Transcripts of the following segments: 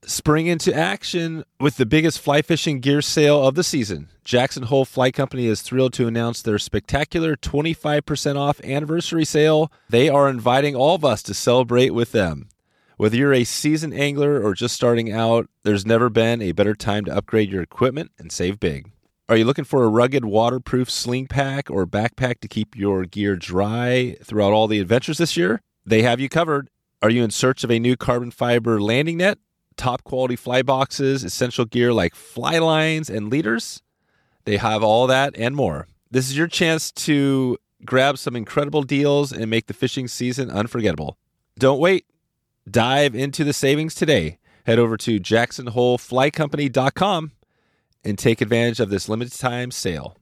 Spring into action with the biggest fly fishing gear sale of the season. Jackson Hole Fly Company is thrilled to announce their spectacular 25% off anniversary sale. They are inviting all of us to celebrate with them. Whether you're a seasoned angler or just starting out, there's never been a better time to upgrade your equipment and save big. Are you looking for a rugged, waterproof sling pack or backpack to keep your gear dry throughout all the adventures this year? They have you covered. Are you in search of a new carbon fiber landing net, top quality fly boxes, essential gear like fly lines and leaders? They have all that and more. This is your chance to grab some incredible deals and make the fishing season unforgettable. Don't wait. Dive into the savings today. Head over to jacksonholeflycompany.com and take advantage of this limited time sale.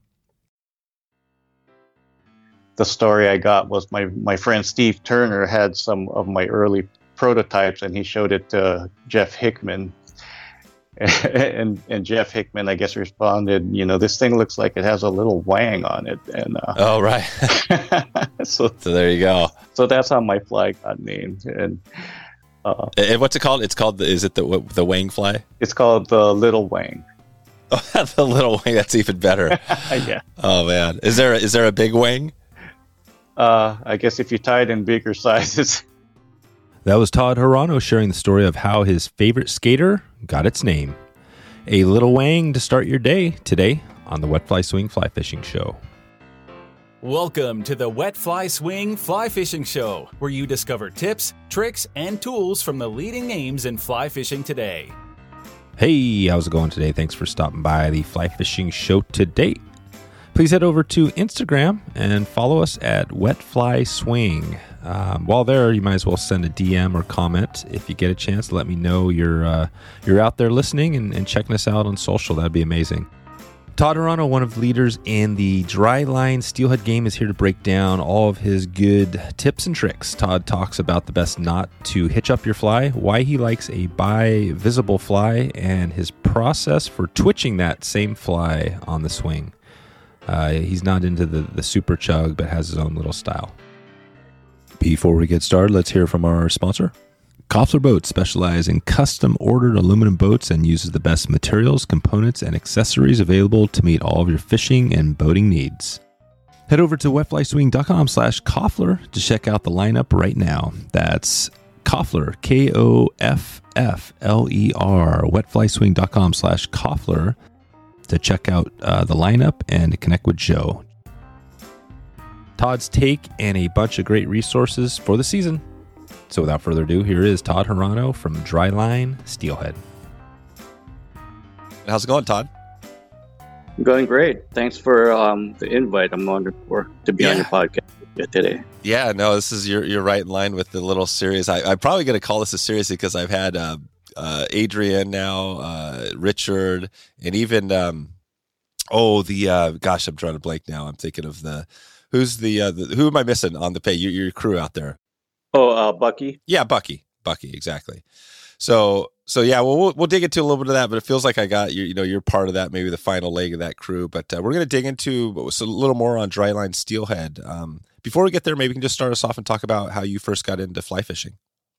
The story I got was my friend Steve Turner had some of my early prototypes, and he showed it to Jeff Hickman. And Jeff Hickman, I guess, responded, this thing looks like it has a little wang on it. And oh, right. So there you go. So that's how my fly got named. And what's it called? It's called, is it the wang fly? It's called the Little Wang. Oh, the little wang. That's even better. Yeah. Oh man, is there a big wang? I guess if you tie it in bigger sizes. That was Todd Hirano sharing the story of how his favorite skater got its name. A little wang to start your day today on the Wet Fly Swing Fly Fishing Show. Welcome to the Wet Fly Swing Fly Fishing Show, where you discover tips, tricks, and tools from the leading names in fly fishing today. Hey, how's it going today? Thanks for stopping by the Fly Fishing Show today. Please head over to Instagram and follow us at Wet Fly Swing. While there, you might as well send a DM or comment if you get a chance. Let me know you're out there listening and checking us out on social. That'd be amazing. Todd Hirano, one of the leaders in the dry line steelhead game, is here to break down all of his good tips and tricks. Todd talks about the best knot to hitch up your fly, why he likes a bi-visible fly, and his process for twitching that same fly on the swing. He's not into the super chug, but has his own little style. Before we get started, let's hear from our sponsor. Koffler Boats specialize in custom-ordered aluminum boats and uses the best materials, components, and accessories available to meet all of your fishing and boating needs. Head over to wetflyswing.com/Koffler to check out the lineup right now. That's Koffler, Koffler, wetflyswing.com/Koffler to check out the lineup and to connect with Joe. Todd's take and a bunch of great resources for the season. So without further ado, here is Todd Hirano from Dryline Steelhead. How's it going, Todd? Going great. Thanks for the invite. I'm honored to be on your podcast today. Yeah, no, this is you're right in line with the little series. I'm probably going to call this a series because I've had Adrian now, Richard, and even gosh, I'm trying to blank now. I'm thinking of who am I missing on the pay? Your crew out there. Oh, Bucky. Yeah, Bucky, exactly. So yeah, well, we'll dig into a little bit of that, but it feels like I got you're part of that, maybe the final leg of that crew. But we're going to dig into a little more on dryline steelhead. Before we get there, maybe you can just start us off and talk about how you first got into fly fishing.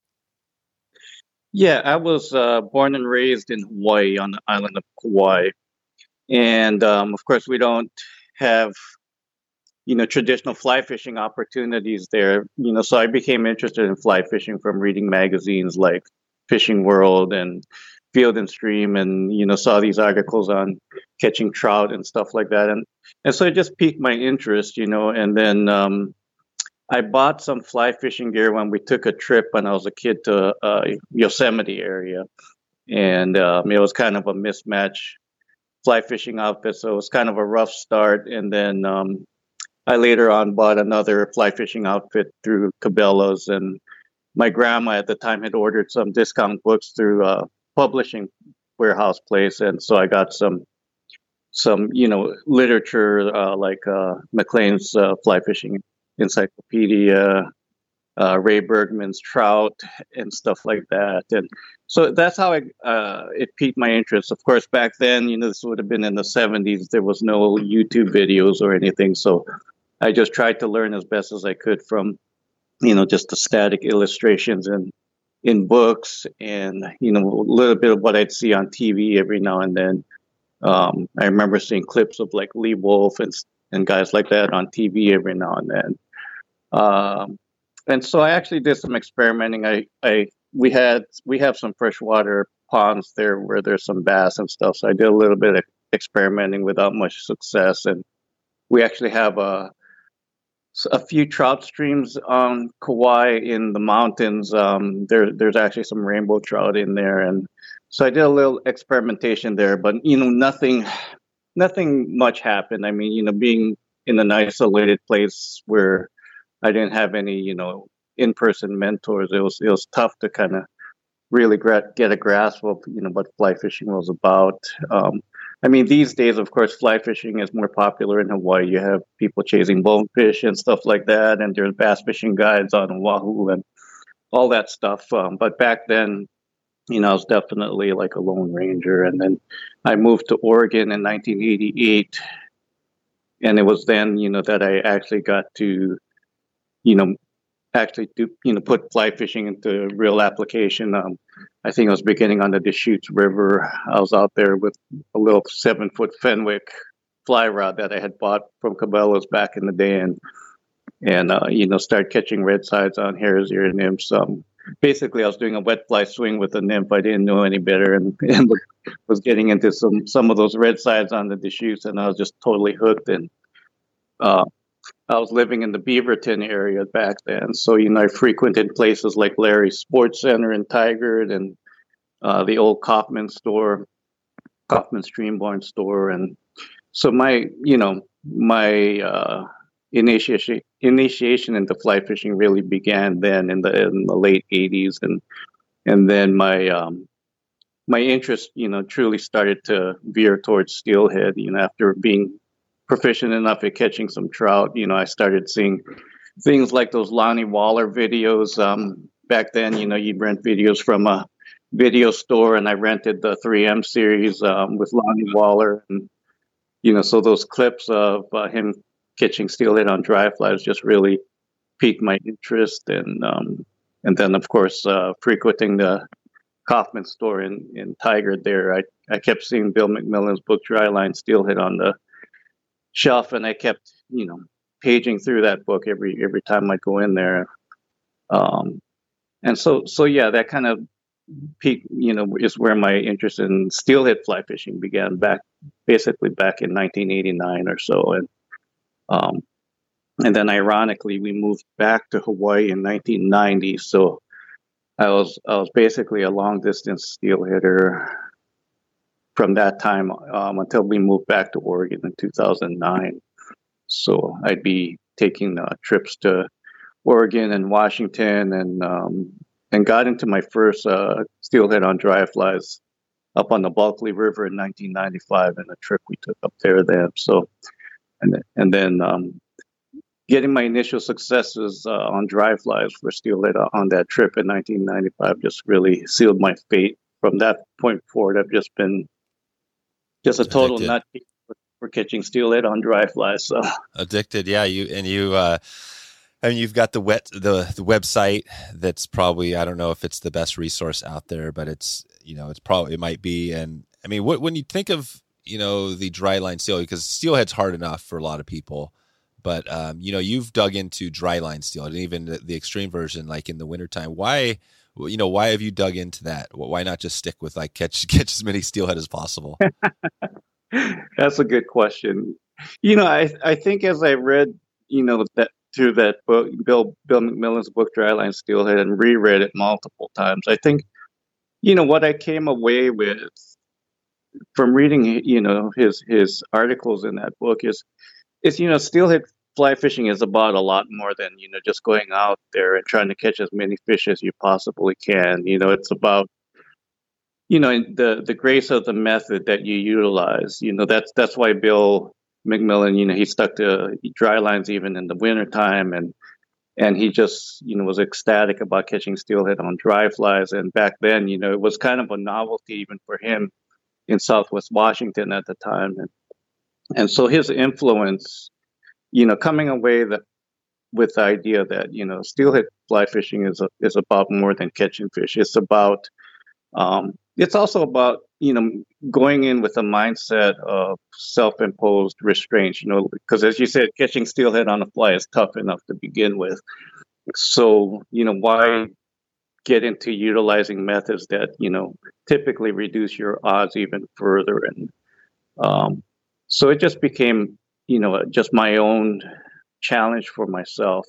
Yeah, I was born and raised in Hawaii, on the island of Kauai, and of course we don't have traditional fly fishing opportunities there. So I became interested in fly fishing from reading magazines like Fishing World and Field and Stream, and saw these articles on catching trout and stuff like that, and so it just piqued my interest, and then I bought some fly fishing gear when we took a trip when I was a kid to Yosemite area, and it was kind of a mismatch fly fishing outfit, so it was kind of a rough start, and then I later on bought another fly fishing outfit through Cabela's, and my grandma at the time had ordered some discount books through a publishing warehouse place, and so I got some literature like McLean's Fly Fishing Encyclopedia, Ray Bergman's Trout, and stuff like that, and so that's how it piqued my interest. Of course, back then, this would have been in the 70s. There was no YouTube videos or anything, so I just tried to learn as best as I could from, just the static illustrations and in books and, a little bit of what I'd see on TV every now and then. I remember seeing clips of like Lee Wolf and guys like that on TV every now and then. And so I actually did some experimenting. We have some freshwater ponds there where there's some bass and stuff. So I did a little bit of experimenting without much success. And we actually have a few trout streams on Kauai in the mountains. There's actually some rainbow trout in there, and so I did a little experimentation there. But nothing much happened. I mean, being in an isolated place where I didn't have any, in-person mentors, it was tough to kind of really get a grasp of, what fly fishing was about. I mean, these days, of course, fly fishing is more popular in Hawaii. You have people chasing bonefish and stuff like that, and there's bass fishing guides on Oahu and all that stuff. But back then, I was definitely like a lone ranger. And then I moved to Oregon in 1988, and it was then, that I actually got to, actually do, put fly fishing into real application. I think I was beginning on the Deschutes River. I was out there with a little 7-foot Fenwick fly rod that I had bought from Cabela's back in the day, and started catching red sides on hares, ear nymphs. Basically, I was doing a wet fly swing with a nymph. I didn't know any better, and was getting into some of those red sides on the Deschutes, and I was just totally hooked. And I was living in the Beaverton area back then. So, I frequented places like Larry's Sports Center in Tigard and the old Kaufman Streamborn store. And so my initiation into fly fishing really began then in the late 80s. And then my interest, truly started to veer towards steelhead, after being proficient enough at catching some trout. I started seeing things like those Lonnie Waller videos. Back then, you'd rent videos from a video store, and I rented the 3M series with Lonnie Waller. And, so those clips of him catching steelhead on dry flies just really piqued my interest. And then, of course, frequenting the Kaufman store in Tigard there, I kept seeing Bill McMillan's book, Dryline Steelhead, on the shelf, and I kept, paging through that book every time I'd go in there. And so yeah, that kind of peak, is where my interest in steelhead fly fishing began basically back in 1989 or so. And then ironically, we moved back to Hawaii in 1990. So I was basically a long distance steelheader from that time until we moved back to Oregon in 2009. So I'd be taking trips to Oregon and Washington, and got into my first steelhead on dry flies up on the Bulkley River in 1995, and a trip we took up there then. So, and then getting my initial successes on dry flies for steelhead on that trip in 1995 just really sealed my fate. From that point forward, I've just been just a total nut for catching steelhead on dry flies. So addicted, yeah. You've got the website that's probably, I don't know if it's the best resource out there, but it might be. And I mean, when you think of the dry line steelhead, because steelhead's hard enough for a lot of people, but you've dug into dry line steelhead, and even the extreme version, like in the wintertime. Why have you dug into that? Why not just stick with catch as many steelhead as possible? That's a good question. I think as I read, that through that book, Bill McMillan's book, Dryline Steelhead, and reread it multiple times, I think, what I came away with from reading, his articles in that book is steelhead fly fishing is about a lot more than, just going out there and trying to catch as many fish as you possibly can. It's about, the grace of the method that you utilize. That's why Bill McMillan, he stuck to dry lines even in the wintertime, and he just, was ecstatic about catching steelhead on dry flies. And back then, it was kind of a novelty even for him in Southwest Washington at the time. And so his influence, coming away with the idea that, steelhead fly fishing is about more than catching fish. It's also about, going in with a mindset of self-imposed restraints, because as you said, catching steelhead on a fly is tough enough to begin with. So, why get into utilizing methods that, typically reduce your odds even further? And so it just became, just my own challenge for myself.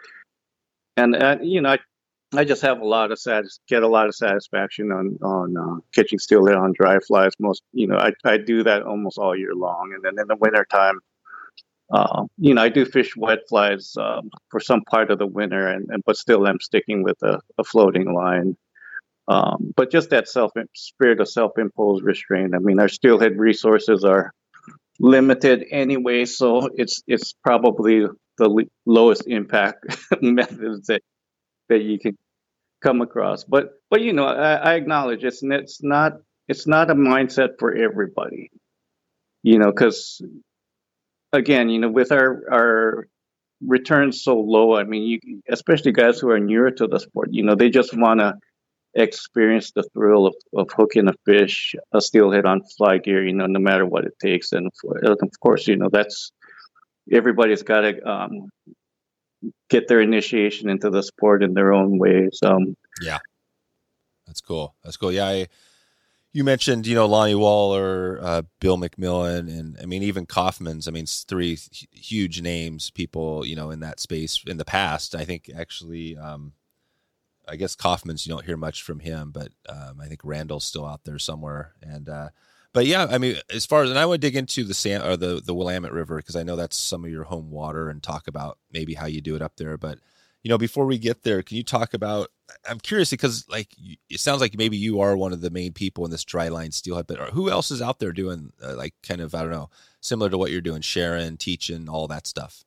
I just have get a lot of satisfaction on catching steelhead on dry flies. I do that almost all year long. And then in the wintertime, I do fish wet flies for some part of the winter, but still I'm sticking with a floating line. But just that spirit of self-imposed restraint. I mean, our steelhead resources are limited anyway, so it's probably the lowest impact methods that you can come across. But I acknowledge it's not a mindset for everybody. Because again, with our returns so low, I mean, especially guys who are newer to the sport, they just want to experience the thrill of hooking a fish, a steelhead on fly gear, no matter what it takes. And of course, that's everybody's got to get their initiation into the sport in their own ways. Yeah, that's cool. Yeah, you mentioned, Lonnie Waller, Bill McMillan, and I mean, even Kaufman's. I mean, three huge names, people, in that space in the past. I think actually, I guess Kaufman's, you don't hear much from him, but I think Randall's still out there somewhere. And but yeah, I mean, as far as, and I would dig into the Willamette River, because I know that's some of your home water, and talk about maybe how you do it up there. But before we get there, can you talk about? I'm curious because it sounds like maybe you are one of the main people in this dry line steelhead, but who else is out there doing kind of, I don't know, similar to what you're doing, sharing, teaching, all that stuff?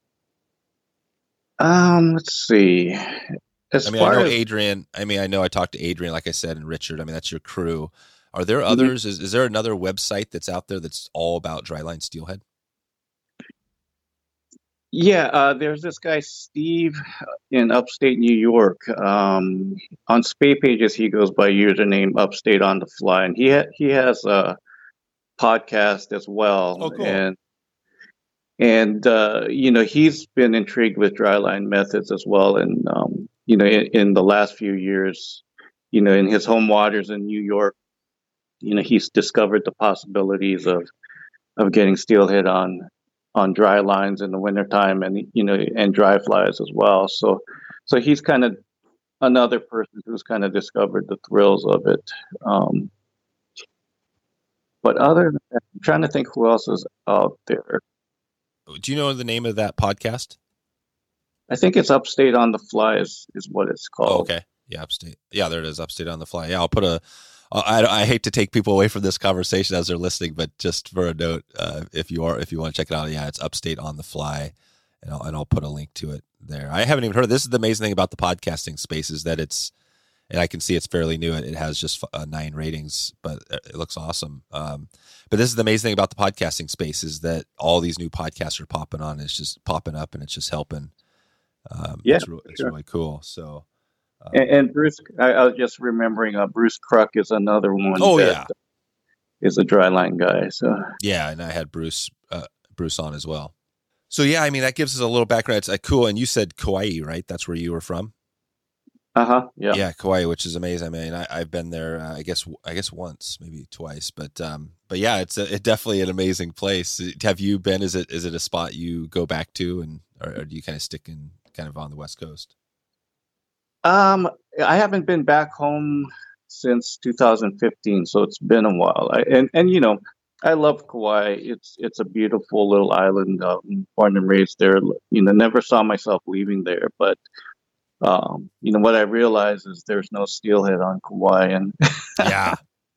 Let's see. I know Adrian. I know I talked to Adrian, like I said, and Richard. I mean, that's your crew. Are there others? Mm-hmm. Is there another website that's out there that's all about dryline steelhead? Yeah, there's this guy, Steve, in upstate New York. On Spay Pages, he goes by username Upstate on the Fly, and he has a podcast as well. Oh, cool. And he's been intrigued with dryline methods as well. And in the last few years, in his home waters in New York, he's discovered the possibilities of getting steelhead on dry lines in the wintertime, and dry flies as well. So he's kind of another person who's kind of discovered the thrills of it. But other than that, I'm trying to think who else is out there. Do you know the name of that podcast? I think it's Upstate on the Fly is what it's called. Oh, okay. Yeah, Upstate. Yeah, there it is. Upstate on the Fly. Yeah, I'll put I hate to take people away from this conversation as they're listening, but just for a note, if you want to check it out, yeah, it's Upstate on the Fly, and I'll put a link to it there. I haven't even heard of this. Is the amazing thing about the podcasting space is that and I can see it's fairly new. It has just 9 ratings, but it looks awesome. But this is the amazing thing about the podcasting space is that all these new podcasts are popping on. It's just popping up, and it's just helping. It's really cool. So. And Bruce, I was just remembering, Bruce Kruk is another one. Oh, yeah. Is a dryline guy. So yeah, and I had Bruce on as well. So yeah, I mean, that gives us a little background. It's cool. And you said Kauai, right? That's where you were from? Yeah. Yeah, Kauai, which is amazing. I mean, I've been there, I guess once, maybe twice, but yeah, it's definitely an amazing place. Have you been? Is it a spot you go back to, or do you kind of stick in kind of on the West Coast? I haven't been back home since 2015, so it's been a while. I love Kauai. It's a beautiful little island. Born and raised there. Never saw myself leaving there. But what I realized is there's no steelhead on Kauai, and yeah.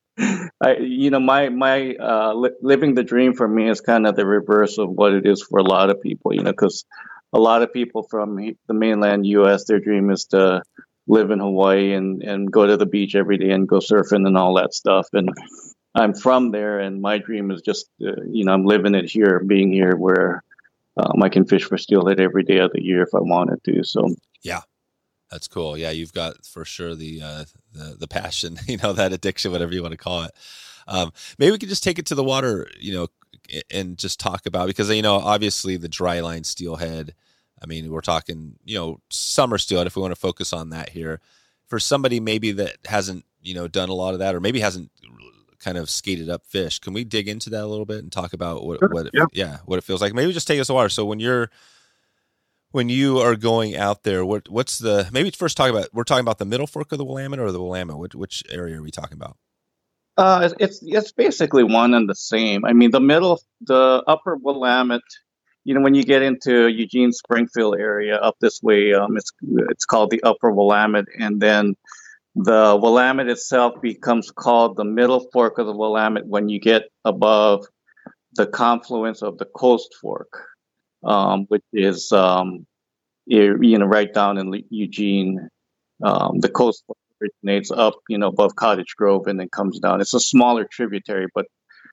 My living the dream for me is kind of the reverse of what it is for a lot of people. Because a lot of people from the mainland U.S., their dream is to live in Hawaii and go to the beach every day and go surfing and all that stuff. And I'm from there, and my dream is just, I'm living it here, being here where, I can fish for steelhead every day of the year if I wanted to. So Yeah, that's cool. Yeah, you've got for sure the passion, that addiction, whatever you want to call it. Maybe we could just take it to the water, and just talk about, because obviously the dry line steelhead. I mean, we're talking summer steelhead, if we want to focus on that here. For somebody maybe that hasn't done a lot of that, or maybe hasn't kind of skated up fish, can we dig into that a little bit and talk about what it feels like? Maybe just take us to water. So when you are going out there, what's the, maybe first we're talking about the middle fork of the Willamette or the Willamette? Which area are we talking about? It's basically one and the same. I mean, the upper Willamette, when you get into Eugene Springfield area up this way, it's called the upper Willamette, and then the Willamette itself becomes called the middle fork of the Willamette when you get above the confluence of the Coast Fork, which is right down in Eugene. The Coast Fork originates up, above Cottage Grove, and then comes down. It's a smaller tributary, but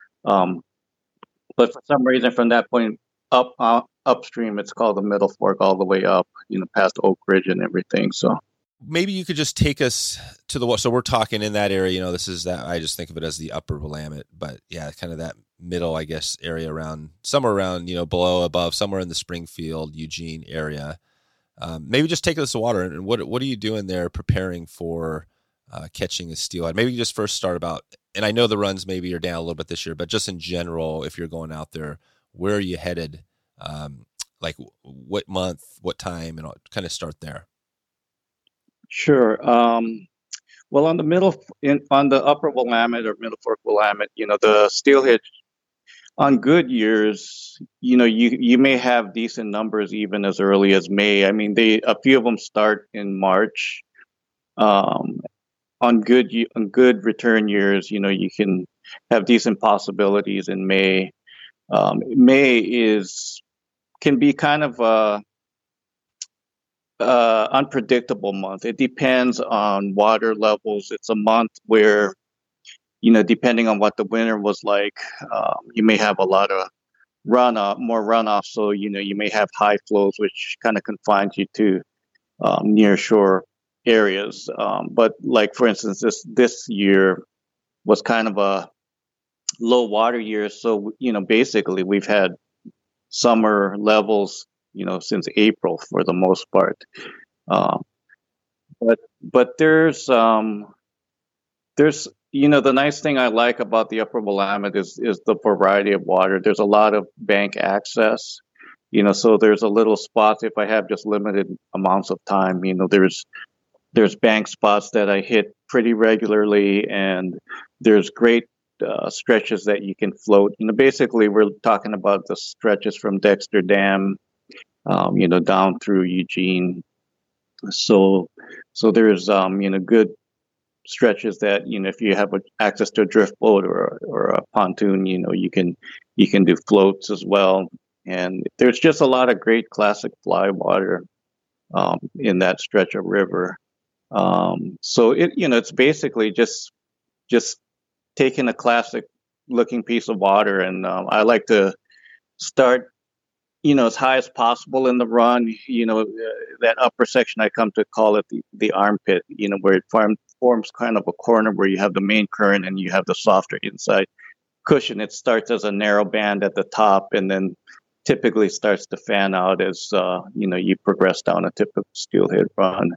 for some reason, from that point upstream, it's called the Middle Fork all the way up, past Oak Ridge and everything. So maybe you could just take us to the, so we're talking in that area, this is that, I just think of it as the upper Willamette, but yeah, kind of that middle, I guess, area somewhere around, below, above, somewhere in the Springfield, Eugene area. Maybe just take us to water, and what are you doing there preparing for catching a steelhead? Maybe you just first start about, and I know the runs maybe are down a little bit this year, but just in general, if you're going out there, where are you headed? Like what month, what time, and I'll kind of start there. Sure. Well, on the upper Willamette or Middle Fork Willamette, the steelhead on good years, you may have decent numbers even as early as May. I mean, a few of them start in March. On good return years, you can have decent possibilities in May. May can be kind of a unpredictable month. It depends on water levels. It's a month where, depending on what the winter was like, you may have a lot of more runoff. So, you may have high flows, which kind of confines you to near shore areas. But like, for instance, this year was kind of a low water year. So, basically we've had summer levels, since April for the most part. But there's the nice thing I like about the upper Willamette is the variety of water. There's a lot of bank access, so there's a little spots. If I have just limited amounts of time, there's bank spots that I hit pretty regularly, and there's great stretches that you can float. Basically we're talking about the stretches from Dexter Dam, down through Eugene. So there's good stretches that if you have access to a drift boat or a pontoon, you can do floats as well. And there's just a lot of great classic fly water in that stretch of river. So it's basically just taking a classic looking piece of water, and I like to start as high as possible in the run. That upper section, I come to call it the armpit, where it forms kind of a corner where you have the main current and you have the softer inside cushion. It starts as a narrow band at the top, and then typically starts to fan out as you progress down a typical steelhead run.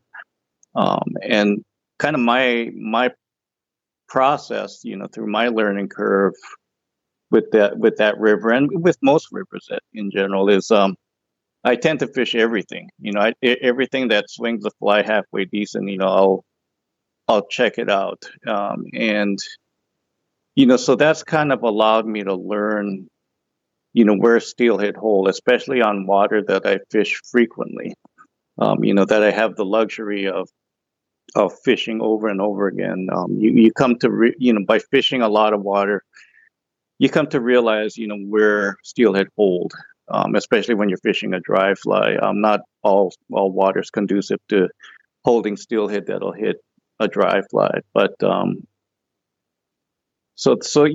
And kind of my process, through my learning curve with that river, and with most rivers in general, is I tend to fish everything. Everything that swings the fly halfway decent, I'll check it out. And so that's kind of allowed me to learn, where steelhead hold, especially on water that I fish frequently. That I have the luxury of fishing over and over again. You come to by fishing a lot of water, you come to realize, where steelhead hold, especially when you're fishing a dry fly. Not all water's conducive to holding steelhead that'll hit a dry fly, but so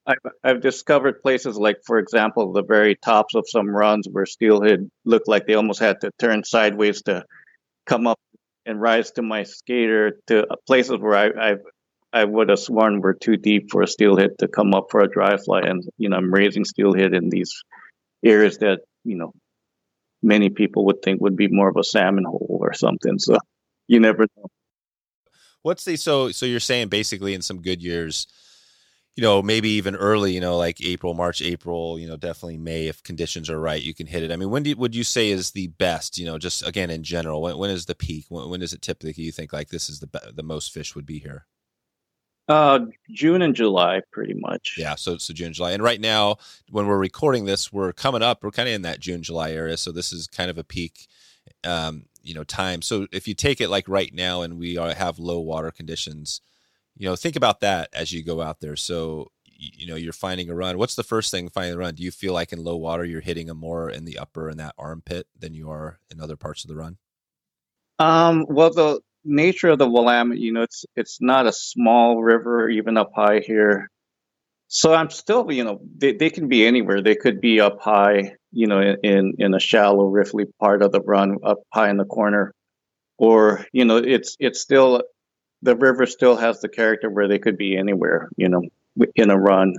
I've discovered places like, for example, the very tops of some runs where steelhead looked like they almost had to turn sideways to come up and rise to my skater, to places where I would have sworn were too deep for a steelhead to come up for a dry fly. And, I'm raising steelhead in these areas that, many people would think would be more of a salmon hole or something. So you never know. So you're saying basically in some good years, maybe even early, like March, April, definitely May, if conditions are right, you can hit it. I mean, would you say is the best, just again, in general, when is the peak? When is it typically you think like this is the most fish would be here? June and July, pretty much. Yeah. So June, July. And right now, when we're recording this, we're kind of in that June, July area. So this is kind of a peak, time. So if you take it like right now and we have low water conditions, think about that as you go out there. So, you're finding a run. What's the first thing finding the run? Do you feel like in low water, you're hitting them more in the upper in that armpit than you are in other parts of the run? Well, the nature of the Willamette, it's not a small river, even up high here. So I'm still, they can be anywhere. They could be up high, in a shallow, riffly part of the run, up high in the corner, or, it's still, the river still has the character where they could be anywhere, in a run.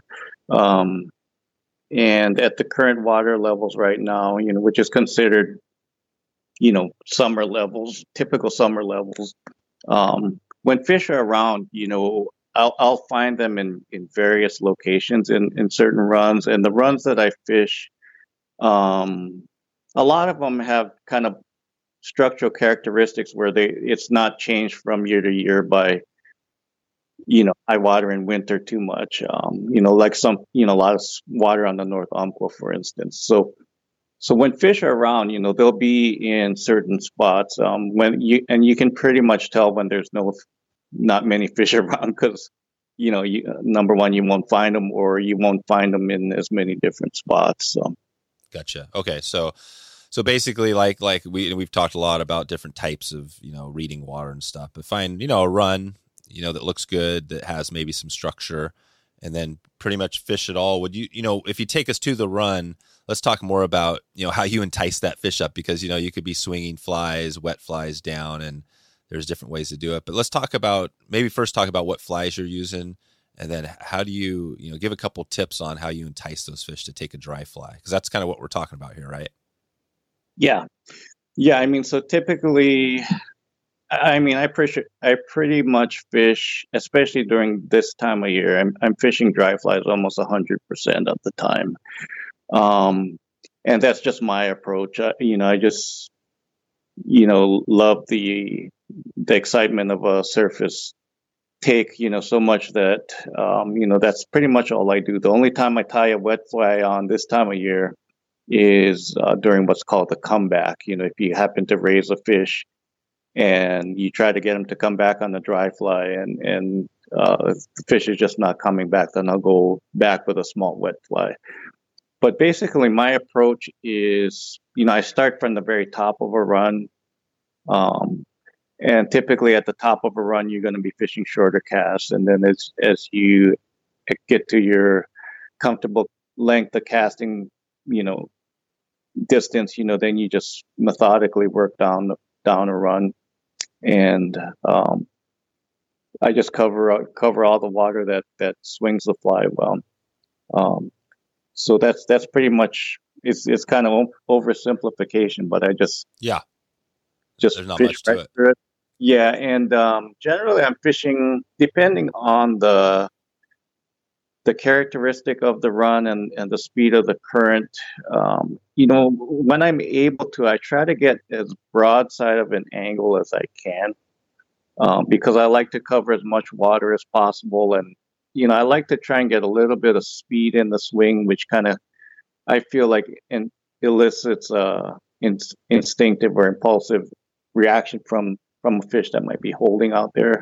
And at the current water levels right now, which is considered, summer levels, typical summer levels. When fish are around, I'll find them in various locations in certain runs. And the runs that I fish, a lot of them have kind of structural characteristics where it's not changed from year to year by, high water in winter too much. Like a lot of water on the North Umpqua, for instance. So when fish are around, they'll be in certain spots. You can pretty much tell when there's not many fish around because, number one, you won't find them, or you won't find them in as many different spots. So. Gotcha. Okay. So basically like we've talked a lot about different types of, reading water and stuff, but find, a run, that looks good, that has maybe some structure, and then pretty much fish it all. Would you, if you take us to the run, let's talk more about, how you entice that fish up, because, you could be swinging flies, wet flies down, and there's different ways to do it. But let's talk about what flies you're using. And then how do you, give a couple tips on how you entice those fish to take a dry fly? Because that's kind of what we're talking about here, right? Yeah. Yeah. I mean, so typically, I pretty much fish, especially during this time of year, I'm fishing dry flies almost 100% of the time. And that's just my approach. I just, love the excitement of a surface take, so much that, that's pretty much all I do. The only time I tie a wet fly on this time of year is during what's called the comeback. If you happen to raise a fish and you try to get them to come back on the dry fly and the fish is just not coming back, then I'll go back with a small wet fly. But basically my approach is, I start from the very top of a run. And typically at the top of a run, you're going to be fishing shorter casts. And then as you get to your comfortable length of casting, distance, then you just methodically work down a run. And I just cover all the water that swings the fly well. So that's pretty much, it's kind of oversimplification, but I just there's not much to it. Yeah, and generally I'm fishing depending on the characteristic of the run and the speed of the current. When I'm able to, I try to get as broadside of an angle as I can, because I like to cover as much water as possible. And, I like to try and get a little bit of speed in the swing, which kind of, I feel like elicits instinctive or impulsive reaction from a fish that might be holding out there.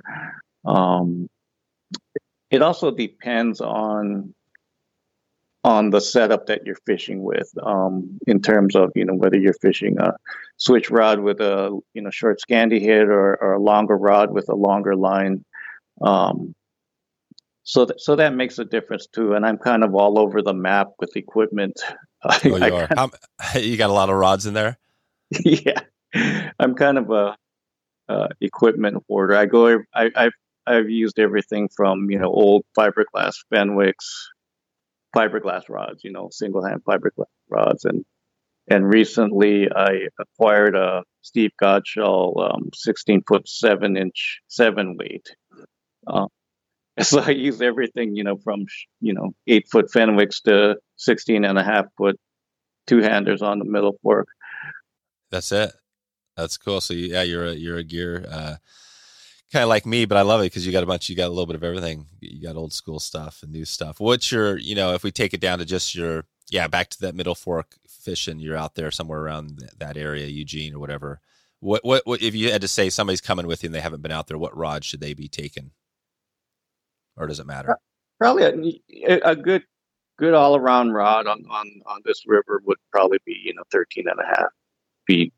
It also depends on the setup that you're fishing with, in terms of, whether you're fishing a switch rod with a, short scanty head or a longer rod with a longer line. So that makes a difference too. And I'm kind of all over the map with equipment. Oh, you are. You got a lot of rods in there? Yeah, I'm kind of a equipment hoarder. I've used everything from old fiberglass Fenwicks, fiberglass rods, single hand fiberglass rods, and recently I acquired a Steve Godshall 16-foot 7-inch 7-weight. So I use everything, from 8-foot Fenwicks to 16.5-foot two-handers on the middle fork. That's it. That's cool. So you're a gear kind of like me, but I love it because you got a little bit of everything. You got old school stuff and new stuff. What's your, if we take it down to just back to that middle fork fishing, you're out there somewhere around that area, Eugene or whatever. What if you had to say somebody's coming with you and they haven't been out there, what rod should they be taking? Or does it matter? Probably a good all around rod on this river would probably be 13.5 feet.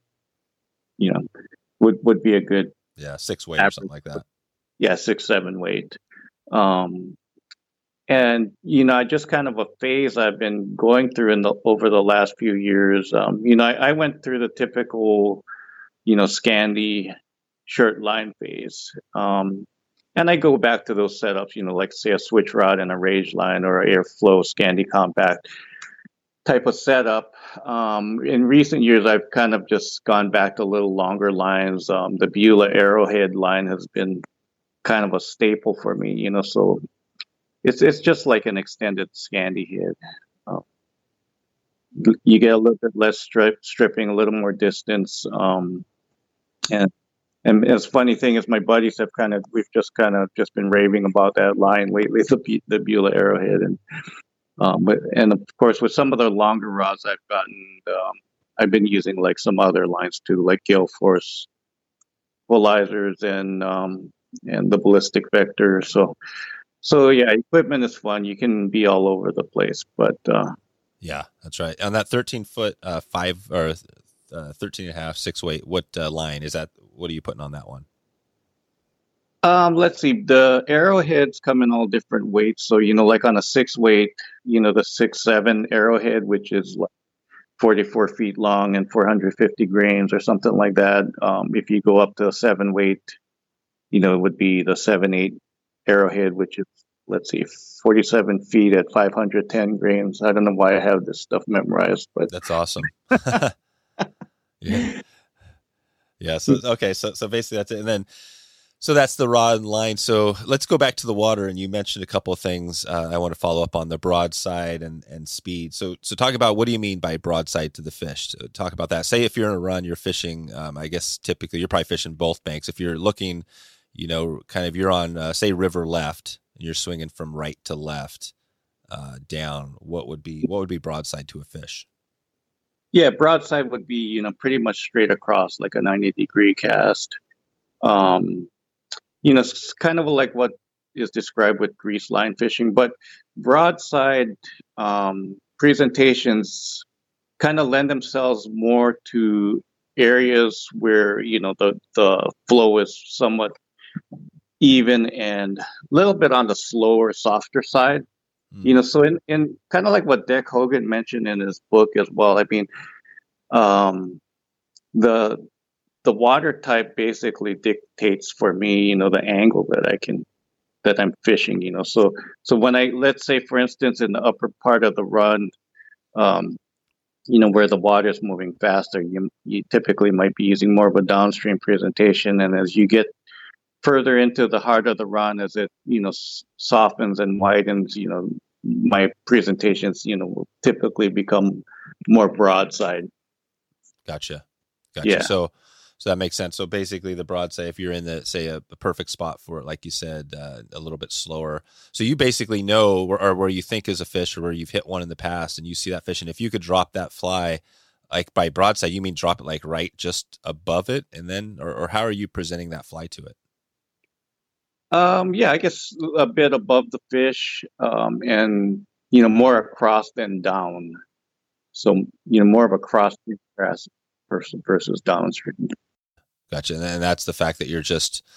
Would be a good 6 weight or something like that. Yeah, 6-7 weight. And I just kind of a phase I've been going through over the last few years. I went through the typical Scandi shirt line phase. And I go back to those setups, like say a switch rod and a rage line or Airflow Scandi compact type of setup. In recent years, I've kind of just gone back to little longer lines. The Beulah Arrowhead line has been kind of a staple for me, so it's just like an extended Scandi head. You get a little bit less stripping, a little more distance. And the funny thing is, my buddies we've just been raving about that line lately, the Beulah Arrowhead, and of course with some of the longer rods I've been using like some other lines too, like Gale Force Volizers and the Ballistic Vector. So yeah, equipment is fun. You can be all over the place, but yeah, that's right. On that 13-foot 5 or 13.5 6 weight, what line is that? What are you putting on that one? Let's see. The arrowheads come in all different weights. So, like on a 6 weight, the 6.7 arrowhead, which is like 44 feet long and 450 grains or something like that. If you go up to a 7 weight, it would be the 7.8 arrowhead, which is, let's see, 47 feet at 510 grains. I don't know why I have this stuff memorized, but that's awesome. Yeah. Yeah. So, okay. So basically that's it. And then, so that's the rod and line. So let's go back to the water. And you mentioned a couple of things I want to follow up on: the broadside and speed. So talk about, what do you mean by broadside to the fish? So talk about that. Say if you're in a run, you're fishing, I guess typically you're probably fishing both banks. If you're looking, kind of you're on, say, river left, and you're swinging from right to left down, what would be broadside to a fish? Yeah, broadside would be, pretty much straight across, like a 90-degree cast. It's kind of like what is described with grease line fishing, but broadside presentations kind of lend themselves more to areas where, the flow is somewhat even and a little bit on the slower, softer side. So in kind of like what Dick Hogan mentioned in his book as well, I mean, the water type basically dictates for me, the angle that I'm fishing, So when let's say, for instance, in the upper part of the run, where the water is moving faster, you typically might be using more of a downstream presentation. And as you get further into the heart of the run, as it, softens and widens, my presentations, will typically become more broadside. Gotcha. Yeah. So that makes sense. So basically the broadside, if you're in a perfect spot for it, like you said, a little bit slower. So you basically know where you think is a fish, or where you've hit one in the past and you see that fish. And if you could drop that fly, like by broadside, you mean drop it like right just above it, and then, or how are you presenting that fly to it? Yeah, I guess a bit above the fish, and more across than down. So more of a cross grass versus downstream. Gotcha. And that's the fact that you're just,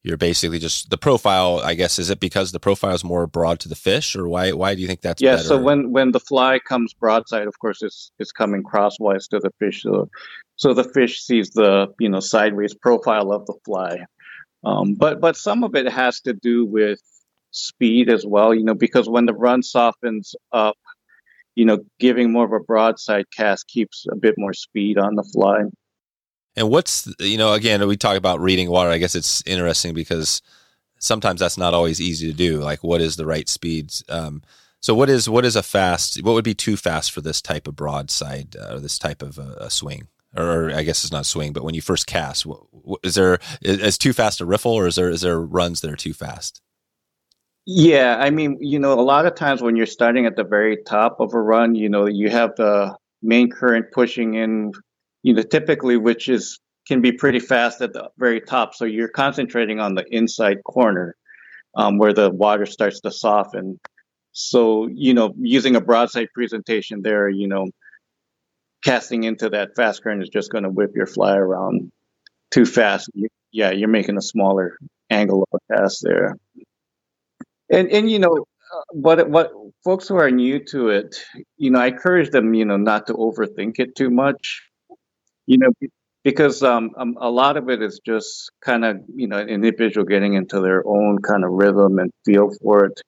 you're basically just the profile, I guess. Is it because the profile is more broad to the fish, or why do you think that's Yeah, better? so when the fly comes broadside, of course, it's coming crosswise to the fish. So the fish sees the, sideways profile of the fly. But some of it has to do with speed as well, because when the run softens up, giving more of a broadside cast keeps a bit more speed on the fly. And what's, again, we talk about reading water. I guess it's interesting because sometimes that's not always easy to do. Like, what is the right speed? So what is what would be too fast for this type of broadside or this type of a swing? Or I guess it's not swing, but when you first cast, is too fast a riffle, or is there runs that are too fast? Yeah, I mean, a lot of times when you're starting at the very top of a run, you have the main current pushing in, typically, which can be pretty fast at the very top. So you're concentrating on the inside corner where the water starts to soften. So, using a broadside presentation there, casting into that fast current is just going to whip your fly around too fast. You're making a smaller angle of a cast there. And what folks who are new to it, I encourage them, not to overthink it too much, because a lot of it is just kind of, an individual getting into their own kind of rhythm and feel for it.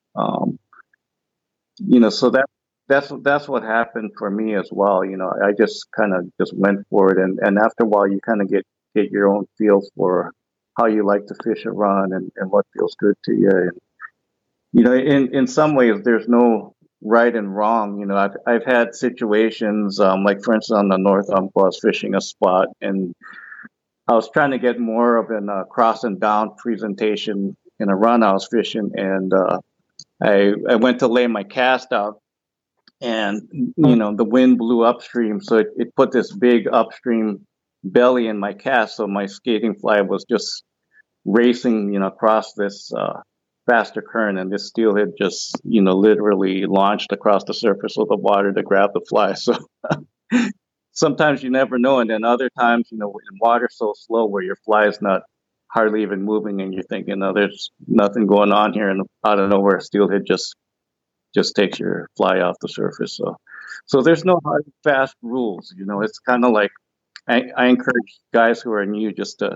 So that's what happened for me as well. I just kind of just went for it, and after a while, you kind of get your own feel for how you like to fish a run and what feels good to you. And, in some ways, there's no right and wrong. I've had situations like, for instance, on the North Umpqua, I was fishing a spot, and I was trying to get more of a cross and down presentation in a run I was fishing, and I went to lay my cast out, and the wind blew upstream, so it put this big upstream belly in my cast. So my skating fly was just racing, across this faster current, and this steelhead just, literally launched across the surface of the water to grab the fly. So sometimes you never know, and then other times, when water's so slow where your fly is not hardly even moving, and you're thinking, "No, there's nothing going on here," and out of nowhere, a steelhead just takes your fly off the surface. So there's no hard fast rules. It's kind of like I encourage guys who are new just to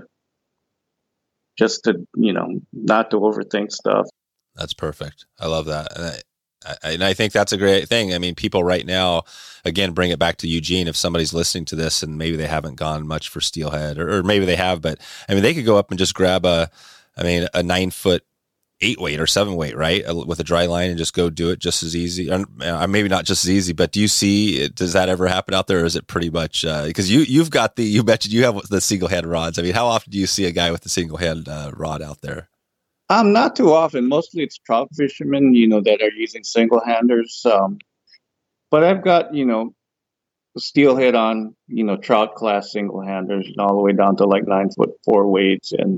not to overthink stuff. That's perfect. I love that. And I think that's a great thing. I mean, people right now, again, bring it back to Eugene. If somebody's listening to this and maybe they haven't gone much for steelhead, or maybe they have, but I mean, they could go up and just grab a 9-foot 8-weight or 7-weight, right? With a dry line, and just go do it just as easy. Or maybe not just as easy, but does that ever happen out there? Or is it pretty much, because you mentioned you have the single hand rods. I mean, how often do you see a guy with the single hand rod out there? Not too often. Mostly it's trout fishermen, that are using single handers. But I've got, steelhead on, trout class single handers, all the way down to like 9-foot 4-weights. And,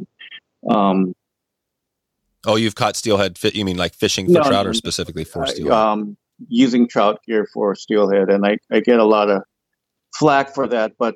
oh, you've caught steelhead you mean like fishing for trout, or specifically for steelhead? Using trout gear for steelhead. And I get a lot of flack for that, but,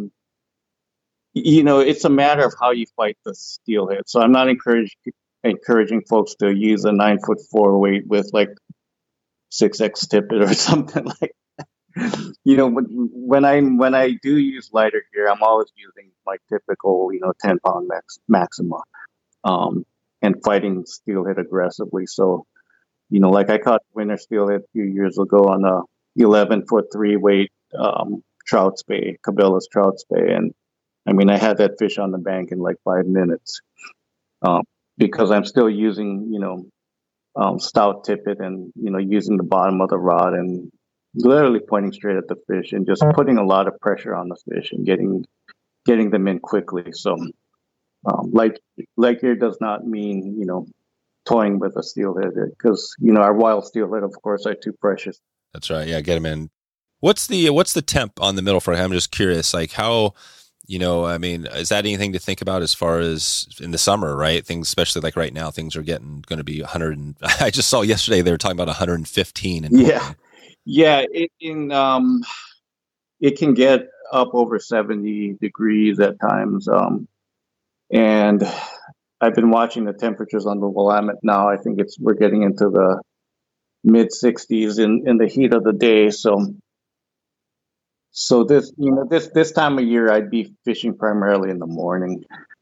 it's a matter of how you fight the steelhead. So I'm not encouraging folks to use a 9-foot 4-weight with like 6X tippet or something like that. When I do use lighter gear, I'm always using my typical, 10-pound Maxima, and fighting steelhead aggressively. So, like I caught winter steelhead a few years ago on a 11-foot 3-weight trout spay, Cabela's trout spay, and I mean, I had that fish on the bank in like 5 minutes. Because I'm still using, stout tippet and, using the bottom of the rod and literally pointing straight at the fish and just putting a lot of pressure on the fish and getting them in quickly. So, light gear does not mean, toying with a steelhead, because, our wild steelhead, of course, are too precious. That's right. Yeah, get them in. What's the temp on the middle front? I'm just curious, like how. I mean, is that anything to think about as far as in the summer, right? Things, especially like right now, things are going to be 100. I just saw yesterday they were talking about 115. Yeah. It can get up over 70 degrees at times, and I've been watching the temperatures on the Willamette now. I think we're getting into the mid 60s in the heat of the day. So this time of year, I'd be fishing primarily in the morning.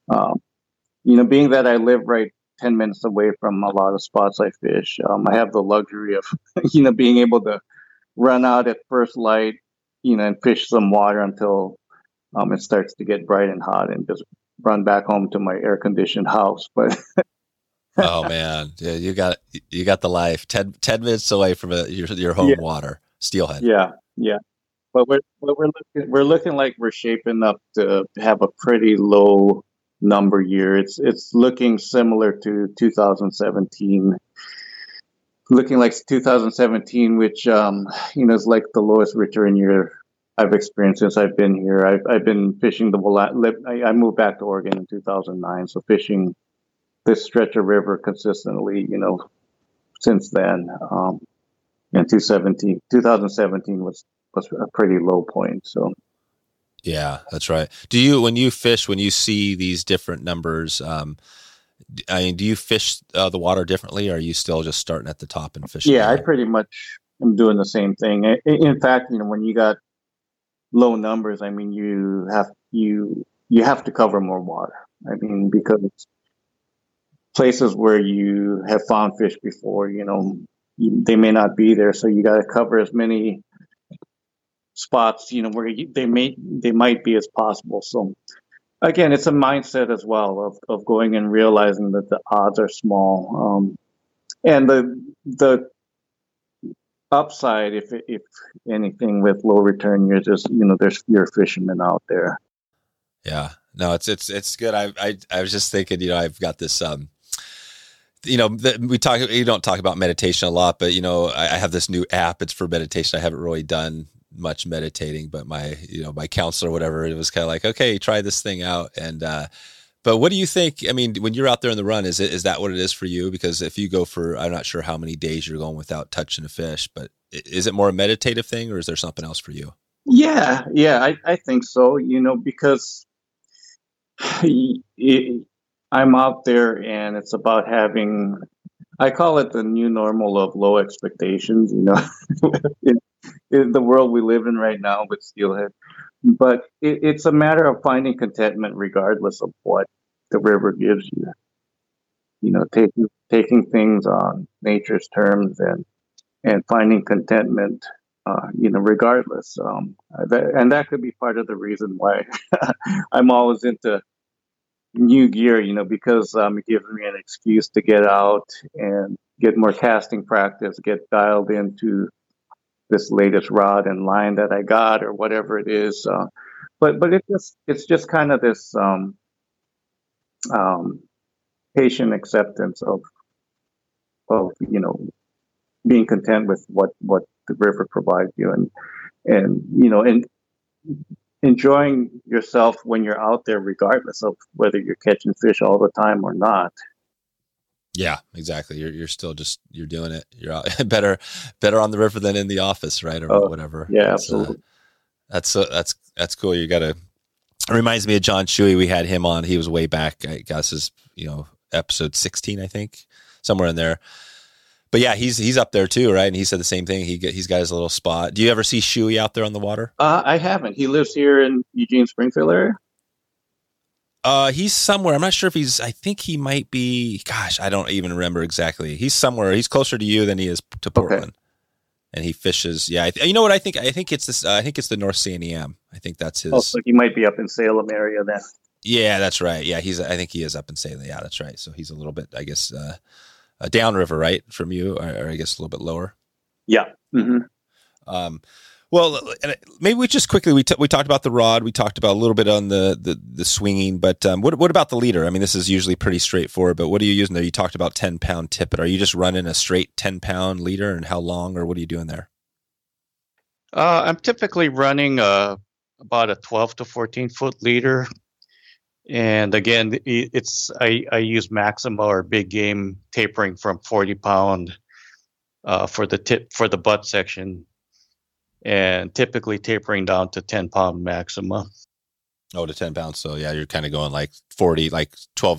Being that I live right 10 minutes away from a lot of spots I fish, I have the luxury of, being able to run out at first light, and fish some water until it starts to get bright and hot, and just run back home to my air conditioned house. But oh man, yeah, you got the life. 10 minutes away from your home water, steelhead. Yeah. But we're looking like we're shaping up to have a pretty low number year. It's looking similar to 2017. Looking like 2017, which is like the lowest return year I've experienced since I've been here. I've been fishing I moved back to Oregon in 2009, so fishing this stretch of river consistently, since then. And 2017 was a pretty low point. So. Yeah, that's right. When you fish, when you see these different numbers, do you fish the water differently, or are you still just starting at the top and fishing? Yeah, I pretty much am doing the same thing. In fact, when you got low numbers, I mean, you have to cover more water. I mean, because places where you have found fish before, they may not be there, so you got to cover as many spots, where they might be as possible. So again, it's a mindset as well of going and realizing that the odds are small, and the upside, if anything, with low return years is there's fewer fishermen out there. Yeah, no, it's good. I was just thinking, I've got this. You don't talk about meditation a lot, but I have this new app. It's for meditation. I haven't really done much meditating, but my counselor or whatever, it was kind of like, okay, try this thing out. And but what do you think? I mean, when you're out there in the run, is that what it is for you? Because if you go for, I'm not sure how many days you're going without touching a fish, but is it more a meditative thing, or is there something else for you? Yeah, I think so. Because I'm out there, and it's about having, I call it the new normal of low expectations, in the world we live in right now with steelhead. But it's a matter of finding contentment regardless of what the river gives you. Taking things on nature's terms and finding contentment, regardless. And that could be part of the reason why I'm always into new gear, because it gives me an excuse to get out and get more casting practice, get dialed into this latest rod and line that I got, or whatever it is. But it's just kind of this patient acceptance of being content with what the river provides you, and enjoying yourself when you're out there, regardless of whether you're catching fish all the time or not. Yeah, exactly. You're still you're doing it. You're out better on the river than in the office, right? Or whatever. Yeah, absolutely. That's cool. It reminds me of John Shuey. We had him on. He was way back, I guess, is episode 16, I think, somewhere in there. But yeah, he's up there too, right? And he said the same thing. He's got his little spot. Do you ever see Shuey out there on the water? I haven't. He lives here in Eugene, Springfield area. He's somewhere. I'm not sure if I think he might be, gosh, I don't even remember exactly. He's somewhere. He's closer to you than he is to Portland. Okay. And he fishes. Yeah. You know what? I think it's this, I think it's the North Santiam. I think that's his. Oh, so he might be up in Salem area then. Yeah, that's right. Yeah. I think he is up in Salem. Yeah, that's right. So he's a little bit, I guess, downriver, right? From you, or I guess a little bit lower. Yeah. Mm-hmm. Well, maybe we just quickly, we talked about the rod, we talked about a little bit on the swinging, but what about the leader? I mean, this is usually pretty straightforward, but what are you using there? You talked about 10-pound tippet. Are you just running a straight 10-pound leader, and how long, or what are you doing there? I'm typically running about a 12 to 14 foot leader. And again, I use Maxima or big game tapering from 40 pound for the butt section, and typically tapering down to 10-pound Maxima. Oh, to 10 pounds. So yeah, you're kind of going like 40, like 12-inch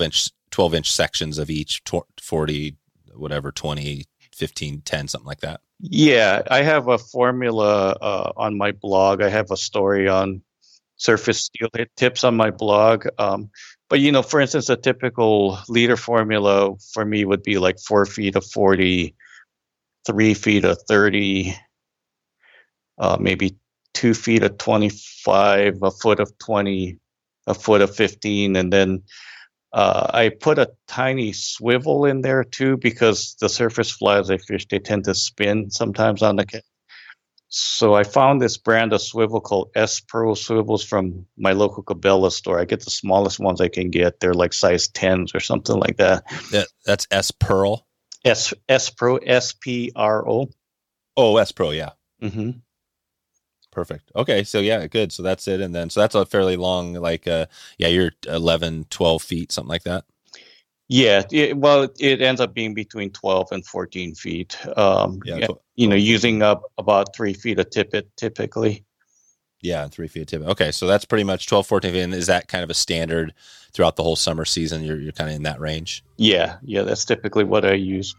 12-inch sections of each 40, whatever, 20, 15, 10, something like that. Yeah, I have a formula on my blog. I have a story on surface steelhead tips on my blog. But, for instance, a typical leader formula for me would be like 4 feet of 40, 3 feet of 30, maybe 2 feet of 25, a foot of 20, a foot of 15. And then I put a tiny swivel in there too, because the surface flies I fish, they tend to spin sometimes on the cat. So I found this brand of swivel called S-Pro swivels from my local Cabela store. I get the smallest ones I can get. They're like size 10s or something like that. That's S-Pearl? S-Pro, S-P-R-O. Oh, S-Pro, yeah. Mm-hmm. Perfect. Okay, so yeah, good. So that's it. And then, so that's a fairly long, you're 11, 12 feet, something like that. Yeah, it ends up being between 12 and 14 feet. Using up about 3 feet of tippet typically. Yeah, 3 feet of tippet. Okay, so that's pretty much 12, 14 feet. And is that kind of a standard throughout the whole summer season? You're kind of in that range? Yeah, that's typically what I use.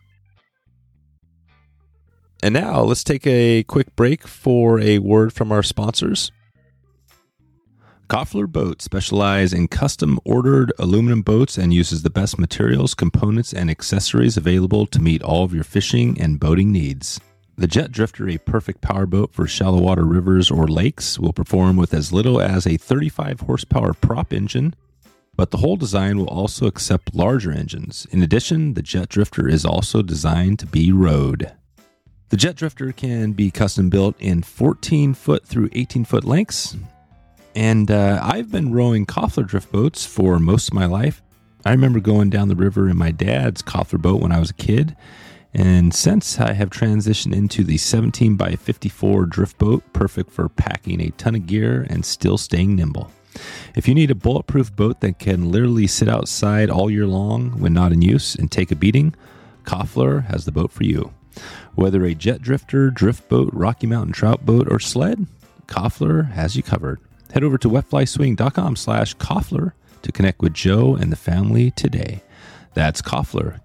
And now let's take a quick break for a word from our sponsors. Koffler Boats specialize in custom-ordered aluminum boats and uses the best materials, components, and accessories available to meet all of your fishing and boating needs. The Jet Drifter, a perfect powerboat for shallow water rivers or lakes, will perform with as little as a 35 horsepower prop engine, but the whole design will also accept larger engines. In addition, the Jet Drifter is also designed to be rowed. The Jet Drifter can be custom built in 14-foot through 18-foot lengths. And I've been rowing Koffler drift boats for most of my life. I remember going down the river in my dad's Koffler boat when I was a kid. And since I have transitioned into the 17 by 54 drift boat, perfect for packing a ton of gear and still staying nimble. If you need a bulletproof boat that can literally sit outside all year long when not in use and take a beating, Koffler has the boat for you. Whether a jet drifter, drift boat, Rocky Mountain trout boat, or sled, Koffler has you covered. Head over to wetflyswing.com/Koffler to connect with Joe and the family today. That's Koffler,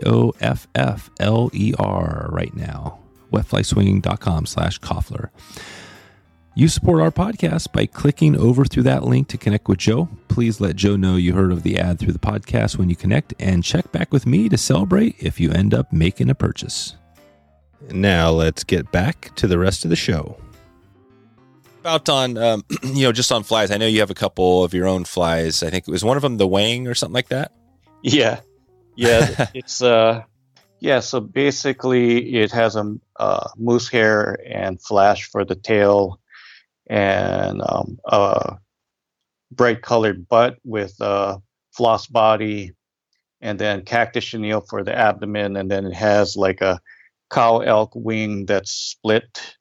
Koffler, right now. wetflyswing.com/Koffler. You support our podcast by clicking over through that link to connect with Joe. Please let Joe know you heard of the ad through the podcast when you connect, and check back with me to celebrate if you end up making a purchase. Now let's get back to the rest of the show. About on, just on flies. I know you have a couple of your own flies. I think it was one of them, the Wang or something like that. Yeah. It's so basically it has a moose hair and flash for the tail, and a bright colored butt with floss body, and then cactus chenille for the abdomen, and then it has like a cow elk wing that's split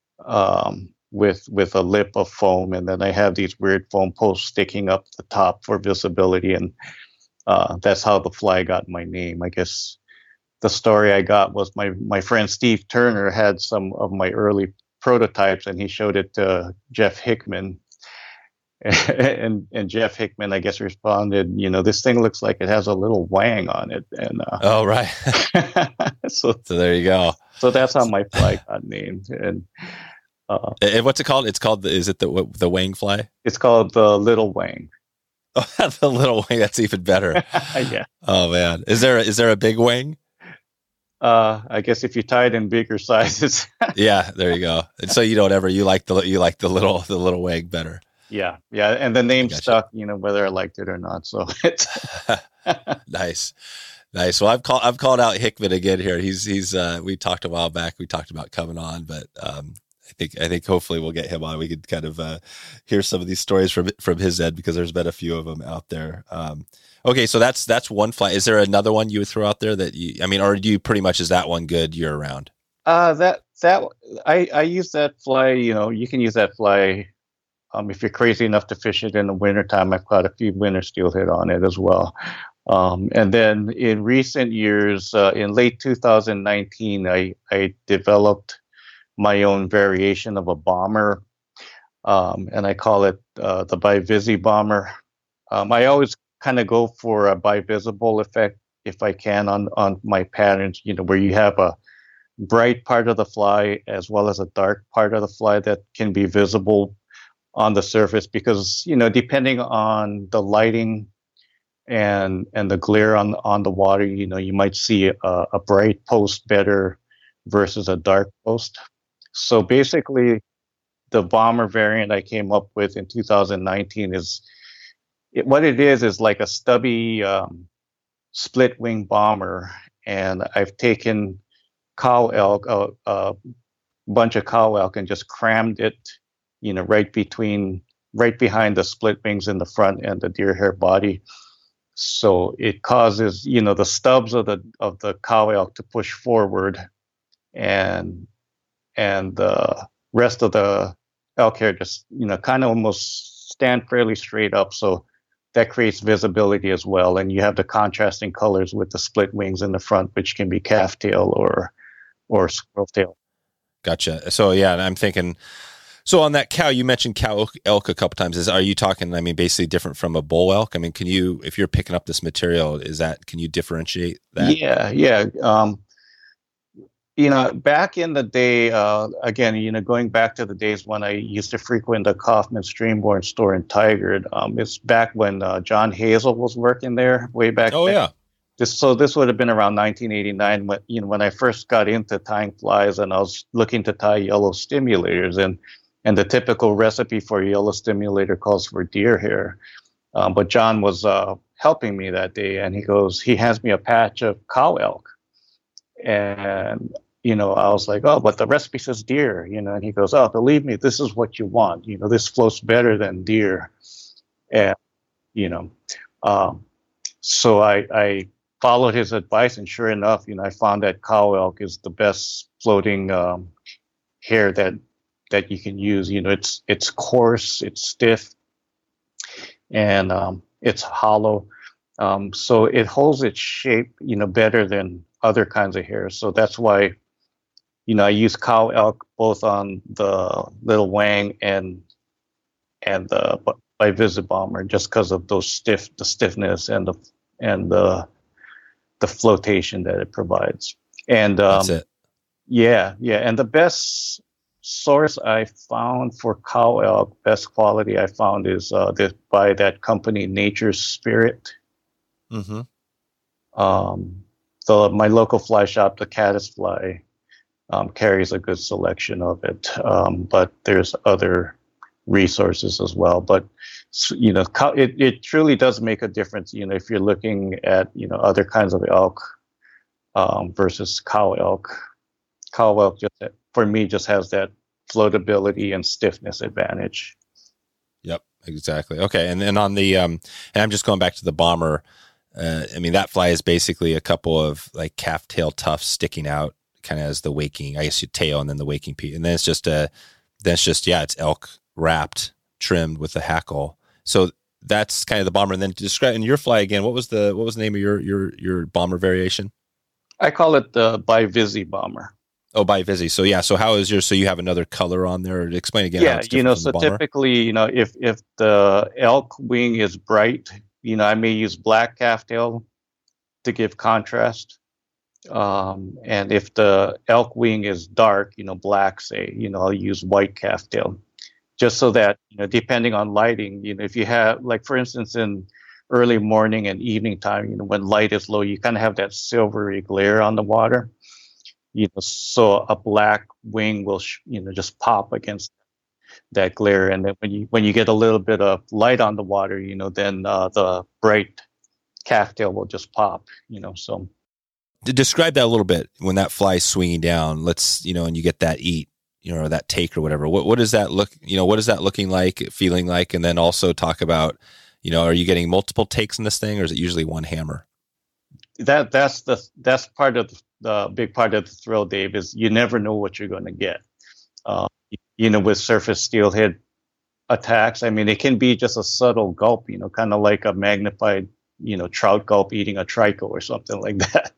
with a lip of foam, and then I have these weird foam posts sticking up the top for visibility, and that's how the fly got my name. I guess the story I got was my friend Steve Turner had some of my early prototypes, and he showed it to Jeff Hickman, and Jeff Hickman, I guess, responded, this thing looks like it has a little wang on it, and oh right. so there you go. So that's how my fly got named. And what's it called? It's called is it the Wang fly? It's called the Little Wang. Oh, the Little Wang. That's even better. Yeah. Oh man, is there a big Wang? I guess if you tie it in bigger sizes. Yeah, there you go. And so you like the little Wang better. Yeah, and the name stuck, whether I liked it or not. So it's nice. Well, I've called out Hickman again here. He's we talked a while back. We talked about coming on, but I think hopefully we'll get him on. We could kind of hear some of these stories from his end, because there's been a few of them out there. Okay, so that's one fly. Is there another one you would throw out there that or do you pretty much, is that one good year round? I use that fly. You can use that fly if you're crazy enough to fish it in the wintertime. I've caught a few winter steelhead on it as well. And then in recent years, in late 2019, I developed my own variation of a bomber, and I call it the Bivisi bomber. I always kind of go for a bivisible effect if I can on my patterns, where you have a bright part of the fly as well as a dark part of the fly that can be visible on the surface, because depending on the lighting and the glare on the water, you might see a bright post better versus a dark post. So basically, the bomber variant I came up with in 2019 what it is like a stubby split wing bomber, and I've taken cow elk, a bunch of cow elk, and just crammed it, right behind the split wings in the front and the deer hair body. So it causes, the stubs of the cow elk to push forward, and the rest of the elk hair just, kind of almost stand fairly straight up. So that creates visibility as well. And you have the contrasting colors with the split wings in the front, which can be calf tail or squirrel tail. Gotcha. So yeah, and I'm thinking, so on that cow, you mentioned cow elk a couple times. Are you talking, basically different from a bull elk? Can you, if you're picking up this material, can you differentiate that? Yeah. Back in the day, again, going back to the days when I used to frequent the Kaufman Streamborn store in Tigard, it's back when John Hazel was working there way back then. Yeah. This would have been around 1989 when I first got into tying flies, and I was looking to tie yellow stimulators, and the typical recipe for a yellow stimulator calls for deer hair. But John was helping me that day, and he hands me a patch of cow elk. And, I was like, oh, but the recipe says deer, and he goes, oh, believe me, this is what you want. This floats better than deer. And, so I followed his advice, and sure enough, I found that cow elk is the best floating hair that you can use. It's coarse, it's stiff, and it's hollow. So it holds its shape, better than other kinds of hair. So that's why, I use cow elk both on the little wang and the bivisib bomber, just because of the stiffness and the flotation that it provides. And that's it. Yeah. And the best source I found for cow elk, best quality I found, is by that company, Nature's Spirit. Mm-hmm. My local fly shop, the Caddis Fly, carries a good selection of it. But there's other resources as well. But it truly does make a difference. If you're looking at other kinds of elk versus cow elk. Cow elk for me just has that floatability and stiffness advantage. Yep, exactly. Okay, and then on the and I'm just going back to the bomber. That fly is basically a couple of like calf tail tufts sticking out, kind of as the waking, I guess, your tail, and then the waking piece, and then it's elk wrapped, trimmed with a hackle. So that's kind of the bomber. And then to describe in your fly again, what was the name of your bomber variation? I call it the Bivisi bomber. Oh, Bivisi. So yeah. So how is yours? So you have another color on there. Explain again. Yeah, so typically, if the elk wing is bright, I may use black calf tail to give contrast. And if the elk wing is dark, black, say, I'll use white calf tail, just so that, depending on lighting, if you have, like, for instance, in early morning and evening time, when light is low, you kind of have that silvery glare on the water, so a black wing will, just pop against that glare. And then when you get a little bit of light on the water, then the bright calf tail will just pop, so. To describe that a little bit, when that fly's swinging down, and you get that eat, or that take or whatever, what does that look, what is that looking like, feeling like? And then also talk about, are you getting multiple takes in this thing, or is it usually one hammer? That's part of the big part of the thrill, Dave, is you never know what you're going to get. With surface steelhead attacks, it can be just a subtle gulp, kind of like a magnified, trout gulp eating a trico or something like that.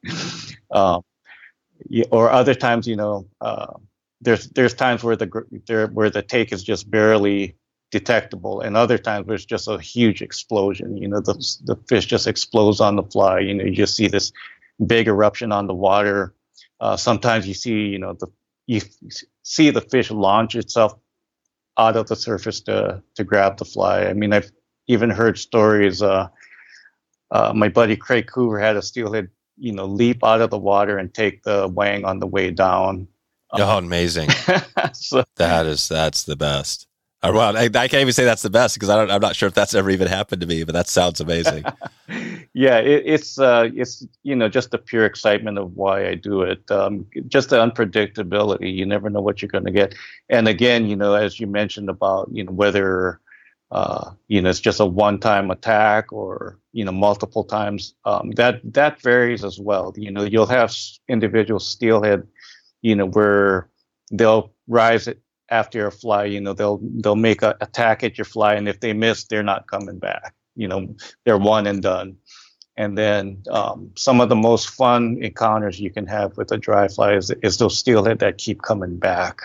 Or other times, there's times where the take is just barely detectable, and other times there's just a huge explosion. The fish just explodes on the fly. You just see this big eruption on the water. Sometimes you see, you see the fish launch itself out of the surface to grab the fly. I mean, I've even heard stories. My buddy Craig Coover had a steelhead, leap out of the water and take the wang on the way down. Oh, amazing! So, that's the best. Well, I can't even say that's the best because I'm not sure if that's ever even happened to me, but that sounds amazing. Yeah, it's just the pure excitement of why I do it. Just the unpredictability. You never know what you're going to get. And again, as you mentioned about whether it's just a one-time attack or multiple times. That varies as well. You'll have individual steelhead, where they'll rise after a fly. They'll make an attack at your fly, and if they miss, they're not coming back. They're one and done. And then some of the most fun encounters you can have with a dry fly is those steelhead that keep coming back.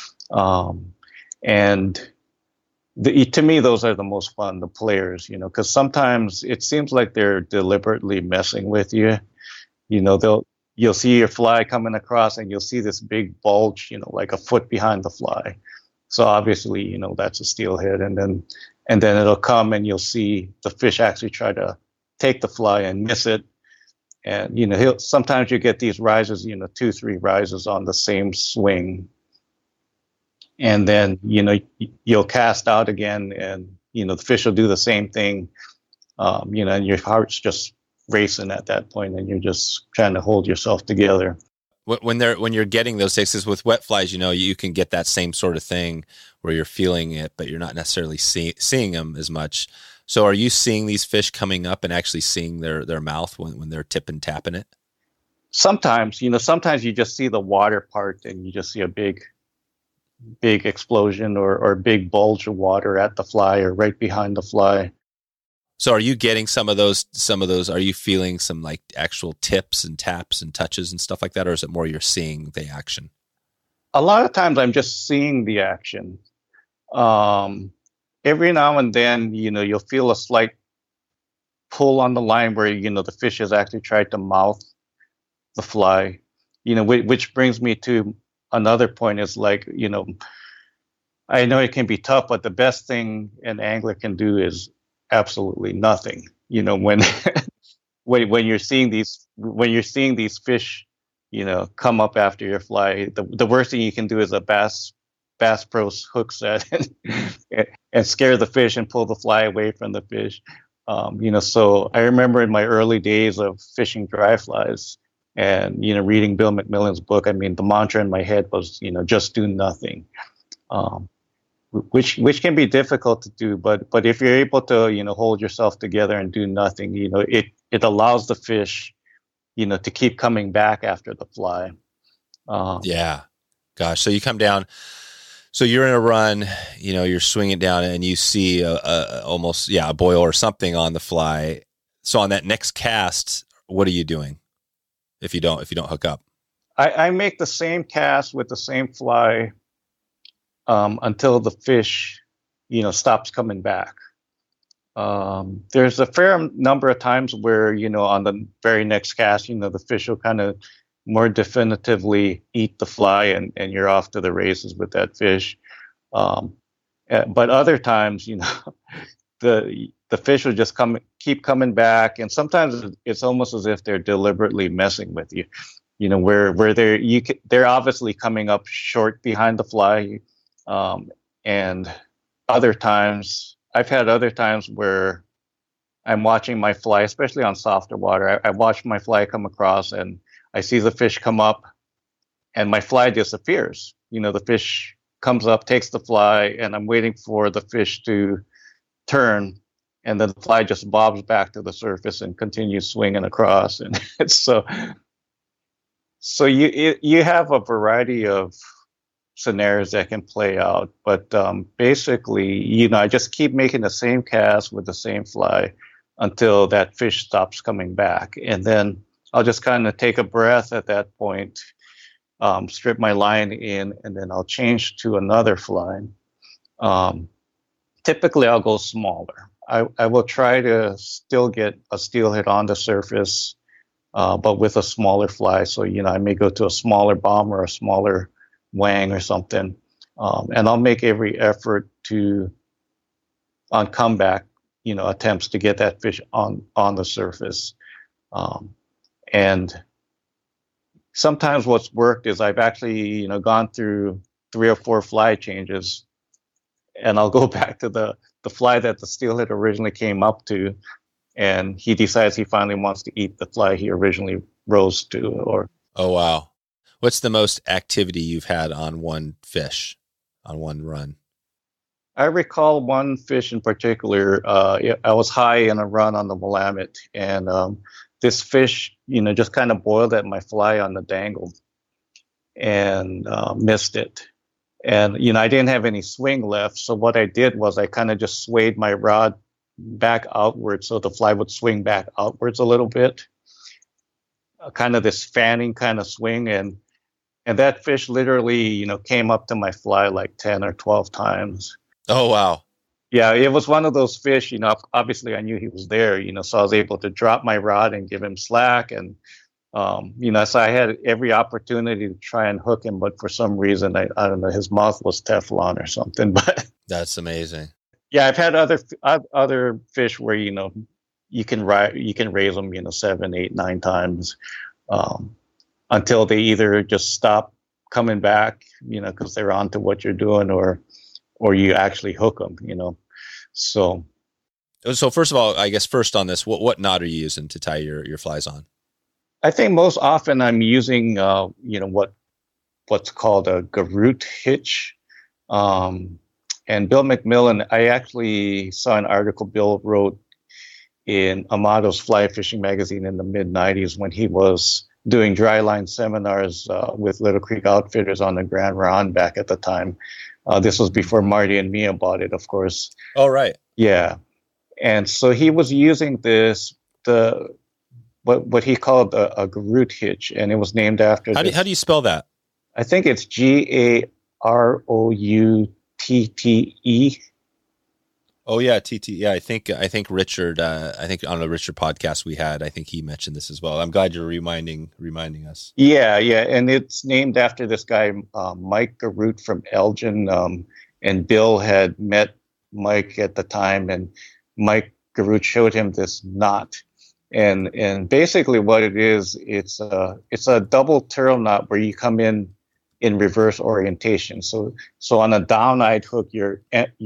And to me, those are the most fun, the players, because sometimes it seems like they're deliberately messing with you. You'll see your fly coming across and you'll see this big bulge, like a foot behind the fly. So obviously, that's a steelhead. And then it'll come and you'll see the fish actually try to take the fly and miss it. And, sometimes you get these rises, 2-3 rises on the same swing. And then, you'll cast out again and, the fish will do the same thing, and your heart's just racing at that point and you're just trying to hold yourself together. When you're getting those tastes with wet flies, you can get that same sort of thing where you're feeling it, but you're not necessarily seeing them as much. So are you seeing these fish coming up and actually seeing their mouth when they're tipping, tapping it? Sometimes you just see the water part and you just see a big explosion or big bulge of water at the fly or right behind the fly. So are you getting some of those, are you feeling some like actual tips and taps and touches and stuff like that? Or is it more you're seeing the action? A lot of times I'm just seeing the action. Every now and then, you'll feel a slight pull on the line where, the fish has actually tried to mouth the fly, which brings me to another point is like, I know it can be tough, but the best thing an angler can do is absolutely nothing. When you're seeing these fish, come up after your fly, the worst thing you can do is a Bass Pro hook set and scare the fish and pull the fly away from the fish. So I remember in my early days of fishing dry flies and, reading Bill McMillan's book, I mean, the mantra in my head was, just do nothing. Which can be difficult to do, but if you're able to, hold yourself together and do nothing, it allows the fish, to keep coming back after the fly. Yeah. Gosh. So you come down, so you're in a run, you're swinging down and you see almost a boil or something on the fly. So on that next cast, what are you doing if you don't hook up? I make the same cast with the same fly until the fish, stops coming back. There's a fair number of times where, on the very next cast, the fish will kind of more definitively eat the fly and you're off to the races with that fish. But other times, the fish will just keep coming back. And sometimes it's almost as if they're deliberately messing with you, where they're obviously coming up short behind the fly. And other times, I've had other times where I'm watching my fly, especially on softer water. I watch my fly come across and I see the fish come up and my fly disappears. The fish comes up, takes the fly, and I'm waiting for the fish to turn. And then the fly just bobs back to the surface and continues swinging across. And it's so you have a variety of scenarios that can play out, but basically, I just keep making the same cast with the same fly until that fish stops coming back, and then I'll just kind of take a breath at that point, strip my line in, and then I'll change to another fly. typically I'll go smaller. I will try to still get a steelhead on the surface, but with a smaller fly. So, I may go to a smaller bomber or a smaller wang or something. And I'll make every effort on comeback, attempts to get that fish on the surface. And sometimes what's worked is I've actually, gone through 3 or 4 fly changes, and I'll go back to the fly that the steelhead originally came up to, and he decides he finally wants to eat the fly he originally rose to. Oh, wow. What's the most activity you've had on one fish, on one run? I recall one fish in particular. I was high in a run on the Willamette, and this fish, just kind of boiled at my fly on the dangle and missed it. And, I didn't have any swing left. So what I did was I kind of just swayed my rod back outwards so the fly would swing back outwards a little bit. Kind of this fanning kind of swing. And that fish literally, came up to my fly like 10 or 12 times. Oh, wow. Yeah, it was one of those fish, obviously I knew he was there, so I was able to drop my rod and give him slack. And, so I had every opportunity to try and hook him, but for some reason, I don't know, his mouth was Teflon or something. But that's amazing. Yeah, I've had other fish where, you can raise them, 7, 8, 9 times until they either just stop coming back, because they're onto what you're doing, or you actually hook them, So first of all, I guess first on this, what knot are you using to tie your flies on? I think most often I'm using, what's called a Garroot hitch. And Bill McMillan, I actually saw an article Bill wrote in Amato's Fly Fishing magazine in the mid-90s when he was doing dry line seminars with Little Creek Outfitters on the Grand Ronde back at the time. This was before Marty and Mia bought it, of course. Oh, right. Yeah. And so he was using what he called a Garroot hitch, and it was named after. How do you spell that? I think it's Garoutte. Oh yeah, TT. Yeah, I think Richard. I think on the Richard podcast we had, I think he mentioned this as well. I'm glad you're reminding us. Yeah, and it's named after this guy, Mike Garroute from Elgin. And Bill had met Mike at the time, and Mike Garroute showed him this knot. And basically what it is, it's a double turtle knot where you come in reverse orientation. So on a down-eyed hook, you're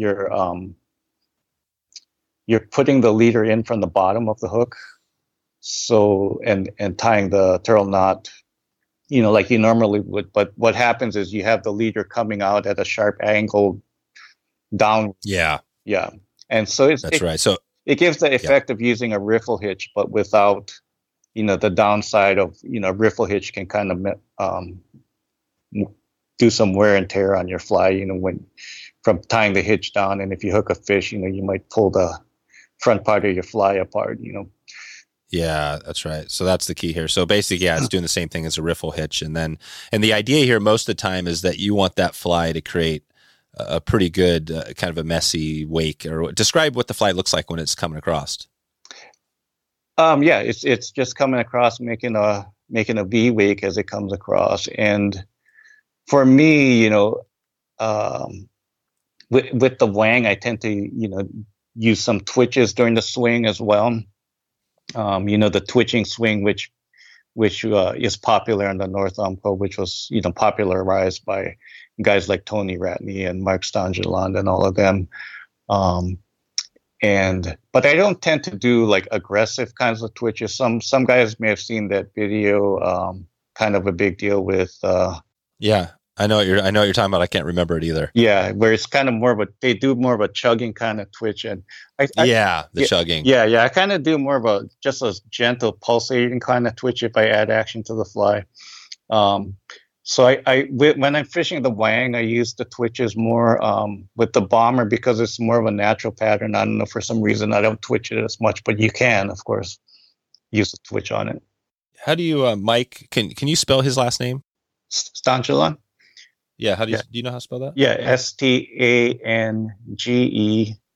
putting the leader in from the bottom of the hook. So and tying the turtle knot, like you normally would. But what happens is you have the leader coming out at a sharp angle down. Yeah. And so that's right. So it gives the effect of using a riffle hitch, but without, the downside of, riffle hitch can kind of do some wear and tear on your fly, when from tying the hitch down. And if you hook a fish, you might pull the front part of your fly apart, Yeah, that's right. So that's the key here. So basically, it's doing the same thing as a riffle hitch. And the idea here most of the time is that you want that fly to create a pretty good kind of a messy wake. Or describe what the fly looks like when it's coming across. It's just coming across, making a V wake as it comes across. And for me, with the wang, I tend to, use some twitches during the swing as well. The twitching swing, which is popular in the North Umpqua, which was, popularized by guys like Tony Ratney and Mark Stangeland and all of them. But I don't tend to do like aggressive kinds of twitches. Some guys may have seen that video, kind of a big deal with. Yeah, I know what you're talking about. I can't remember it either. Yeah, where it's kind of they do more of a chugging kind of twitch, and chugging. Yeah. I kind of do more of just a gentle pulsating kind of twitch if I add action to the fly. So when I'm fishing the wang, I use the twitches more with the bomber because it's more of a natural pattern. I don't know, for some reason I don't twitch it as much, but you can, of course, use the twitch on it. How do you, Mike? Can you spell his last name? Stangeland. Yeah. Do you know how to spell that? Yeah, Stange.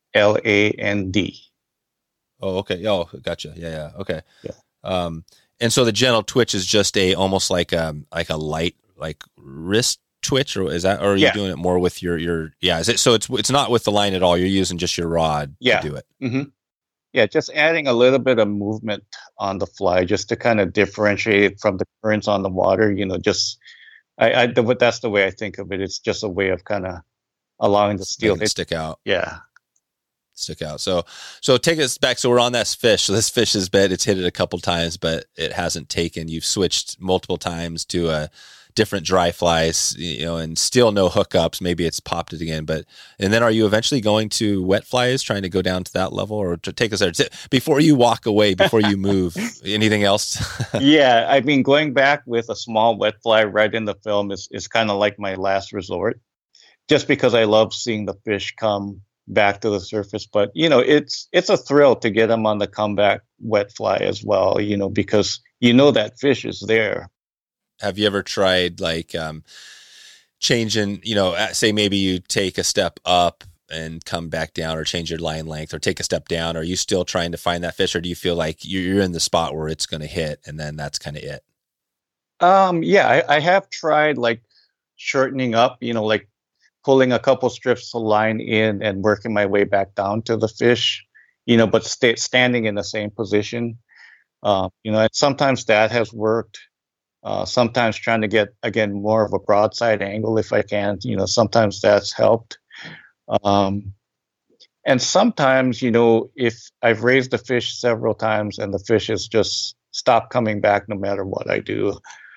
Land. Oh, okay. Oh, gotcha. Yeah. Okay. Yeah. And so the gentle twitch is just almost like a light, like wrist twitch, or is that, or are you doing it more with your, yeah. Is it, so it's not with the line at all. You're using just your rod to do it. Mm-hmm. Yeah. Just adding a little bit of movement on the fly just to kind of differentiate it from the currents on the water, just, that's the way I think of it. It's just a way of kind of allowing the steelhead stick out. Yeah. Stick out. So take us back. So we're on this fish. So this fish is bed. It's hit it a couple times, but it hasn't taken. You've switched multiple times to a different dry flies, and still no hookups. Maybe it's popped it again, and then are you eventually going to wet flies, trying to go down to that level, or to take us there before you walk away, before you move? Anything else? Yeah. I mean, going back with a small wet fly right in the film is kind of like my last resort, just because I love seeing the fish come back to the surface. But it's a thrill to get them on the comeback wet fly as well, because that fish is there. Have you ever tried changing, say maybe you take a step up and come back down, or change your line length, or take a step down? Are you still trying to find that fish, or do you feel like you're in the spot where it's going to hit and then that's kind of it? Yeah, I have tried shortening up, pulling a couple strips of line in and working my way back down to the fish, but standing in the same position. And sometimes that has worked. Sometimes trying to get, again, more of a broadside angle if I can, sometimes that's helped. And sometimes, if I've raised the fish several times and the fish has just stopped coming back no matter what I do,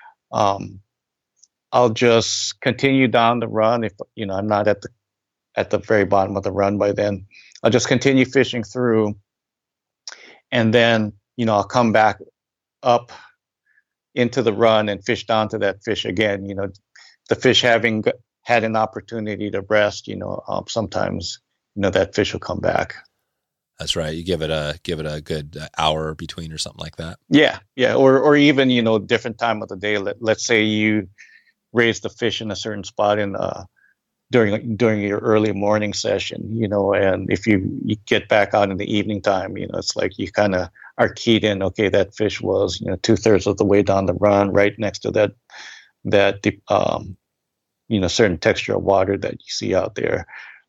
I'll just continue down the run. If I'm not at the very bottom of the run by then, I'll just continue fishing through, and then I'll come back up into the run and fish down to that fish again. The fish having had an opportunity to rest, sometimes that fish will come back. That's right. You give it a good hour between or something like that. Yeah, or even different time of the day. Let's say you raise the fish in a certain spot during your early morning session, and if you get back out in the evening time, it's like you kind of are keyed in. Okay, that fish was 2/3 of the way down the run, right next to that certain texture of water that you see out there.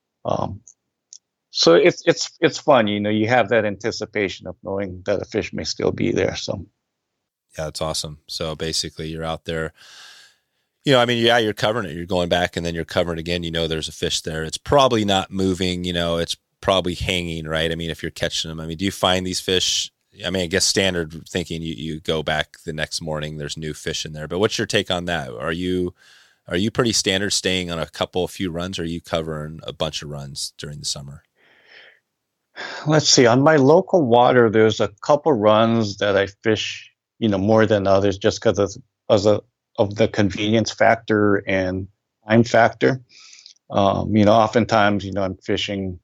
So it's fun, you have that anticipation of knowing that a fish may still be there. So yeah, it's awesome. So basically, you're out there. You're covering it. You're going back and then you're covering again. There's a fish there. It's probably not moving. It's probably hanging, right? If you're catching them. Do you find these fish? I guess standard thinking, you go back the next morning, there's new fish in there. But what's your take on that? Are you pretty standard staying on a few runs, or are you covering a bunch of runs during the summer? Let's see. On my local water, there's a couple runs that I fish, more than others, just because of the convenience factor and time factor. Oftentimes, I'm fishing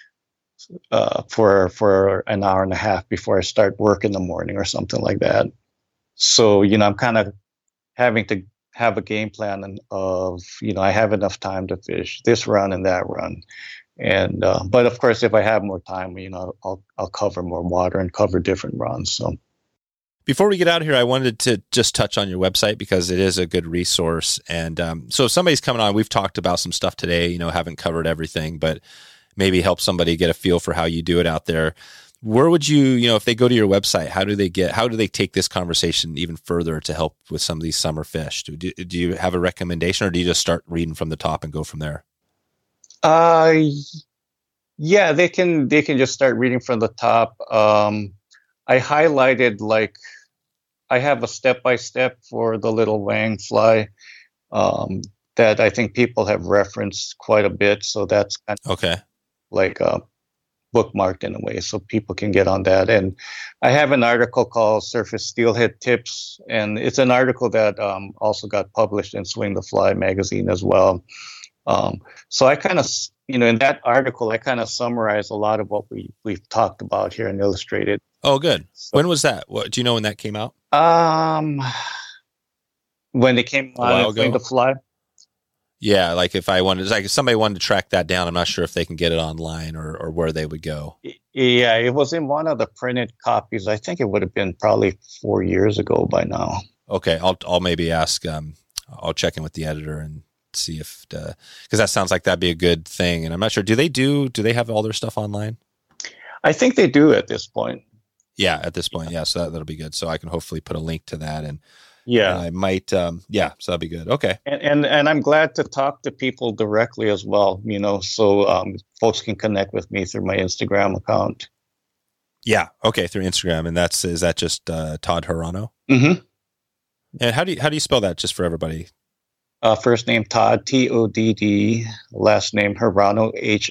for an hour and a half before I start work in the morning or something like that. So, I'm kind of having to have a game plan of, I have enough time to fish this run and that run. And, but of course, if I have more time, I'll cover more water and cover different runs. So before we get out of here, I wanted to just touch on your website because it is a good resource. And so if somebody's coming on, we've talked about some stuff today, haven't covered everything, but maybe help somebody get a feel for how you do it out there. Where would you, if they go to your website, how do they take this conversation even further to help with some of these summer fish? Do you have a recommendation, or do you just start reading from the top and go from there? Yeah, they can just start reading from the top. I highlighted, I have a step-by-step for the little Wang fly that I think people have referenced quite a bit. So that's kind of okay, bookmarked in a way, so people can get on that. And I have an article called Surface Steelhead Tips, and it's an article that also got published in Swing the Fly magazine as well. So I kind of, in that article, I kind of summarize a lot of what we've talked about here and illustrated. Oh, good. So, when was that? What do you know when that came out? When it came out, Swing the Fly. Yeah, like if somebody wanted to track that down, I'm not sure if they can get it online or where they would go. Yeah, it was in one of the printed copies. I think it would have been probably 4 years ago by now. Okay, I'll maybe ask. I'll check in with the editor and see if because that sounds like that'd be a good thing. And I'm not sure. Do they have all their stuff online? I think they do at this point. Yeah, at this point, yeah. So that'll be good. So I can hopefully put a link to that, and I might. So that'd be good. Okay. And I'm glad to talk to people directly as well. So folks can connect with me through my Instagram account. Yeah. Okay. Through Instagram, and is that just Todd Hirano? Mm-hmm. And how do you spell that, just for everybody? First name Todd, Todd. Last name Hirano,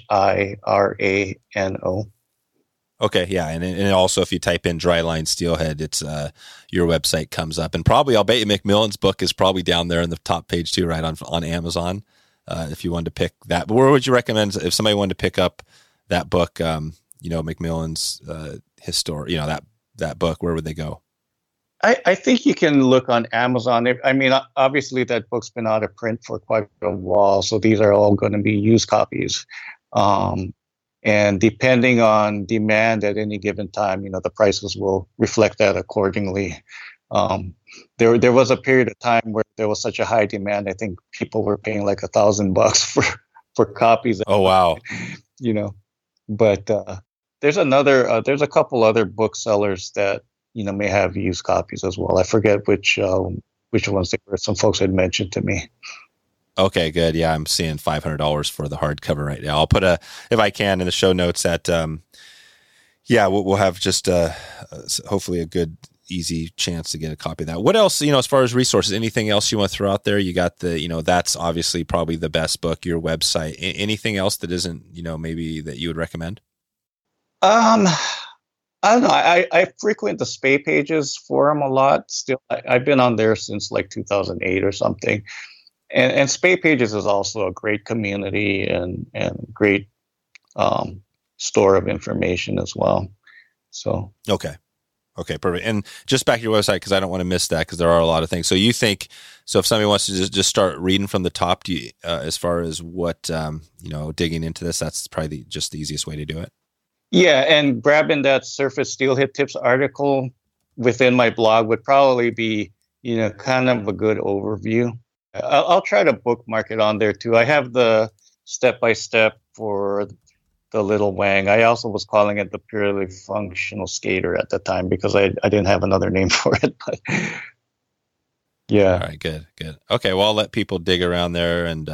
Hirano. Okay, yeah, and also if you type in Dryline Steelhead, it's your website comes up, and probably I'll bet you McMillan's book is probably down there in the top page too, right on Amazon. If you wanted to pick that, but where would you recommend if somebody wanted to pick up that book? McMillan's history, that book. Where would they go? I think you can look on Amazon. I mean, obviously that book's been out of print for quite a while, so these are all going to be used copies. And depending on demand at any given time, the prices will reflect that accordingly. There was a period of time where there was such a high demand. I think people were paying like $1,000 for copies. Oh, wow. But there's a couple other booksellers that, may have used copies as well. I forget which ones they were. Some folks had mentioned to me. Okay, good. Yeah, I'm seeing $500 for the hardcover right now. I'll put if I can, in the show notes that, we'll have just hopefully a good, easy chance to get a copy of that. What else, as far as resources, anything else you want to throw out there? You got that's obviously probably the best book, your website. Anything else that isn't, maybe that you would recommend? I don't know. I frequent the Spay Pages forum a lot. Still, I've been on there since like 2008 or something. And Spay Pages is also a great community and great store of information as well. So okay, perfect. And just back to your website, because I don't want to miss that, because there are a lot of things. So you think, if somebody wants to just start reading from the top, do you, as far as what digging into this, that's probably just the easiest way to do it. Yeah, and grabbing that Surface Steelhead Tips article within my blog would probably be kind of a good overview. I'll try to bookmark it on there too. I have the step-by-step for the Little Wang. I also was calling it the Purely Functional Skater at the time because I didn't have another name for it. But yeah. All right, good. Okay, well, I'll let people dig around there and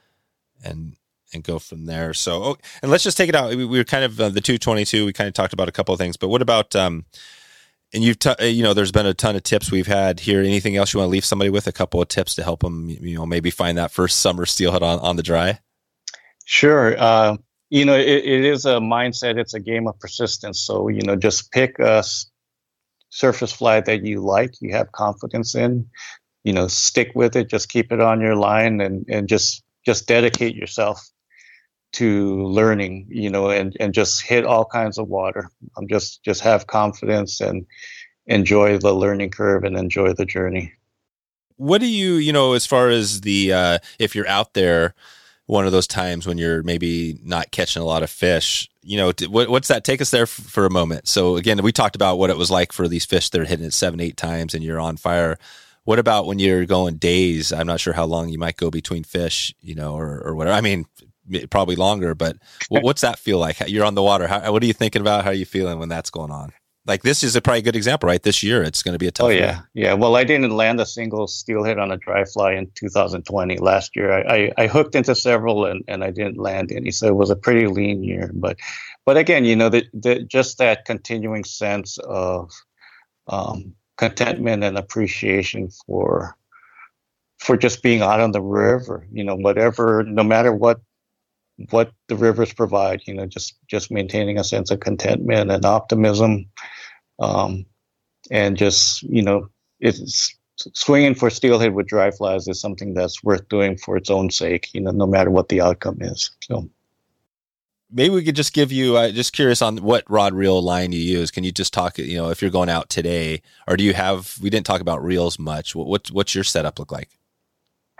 go from there. So, and let's just take it out. We were kind of the 222. We kind of talked about a couple of things, but what about and you've there's been a ton of tips we've had here. Anything else you want to leave somebody with? A couple of tips to help them, maybe find that first summer steelhead on the dry. Sure. It is a mindset. It's a game of persistence. So, just pick a surface fly that you like, you have confidence in, stick with it, just keep it on your line and just dedicate yourself to learning, and just hit all kinds of water. Just have confidence and enjoy the learning curve and enjoy the journey. What do you, as far as the, if you're out there, one of those times when you're maybe not catching a lot of fish, what's that? Take us there for a moment. So again, we talked about what it was like for these fish that are hitting it 7-8 times and you're on fire. What about when you're going days? I'm not sure how long you might go between fish, or whatever. I mean, probably longer, but what's that feel like? You're on the water. What are you thinking about? How are you feeling when that's going on? Like, this is probably a good example, right? This year, it's going to be a tough year. Yeah. Well, I didn't land a single steelhead on a dry fly in 2020. Last year, I hooked into several and I didn't land any. So it was a pretty lean year. But again, just that continuing sense of contentment and appreciation for just being out on the river, whatever, no matter what the rivers provide, just maintaining a sense of contentment and optimism. And just, it's swinging for steelhead with dry flies is something that's worth doing for its own sake, no matter what the outcome is. So maybe we could just give you, just curious on what rod reel line you use. Can you just talk, if you're going out today, or we didn't talk about reels much. What's your setup look like?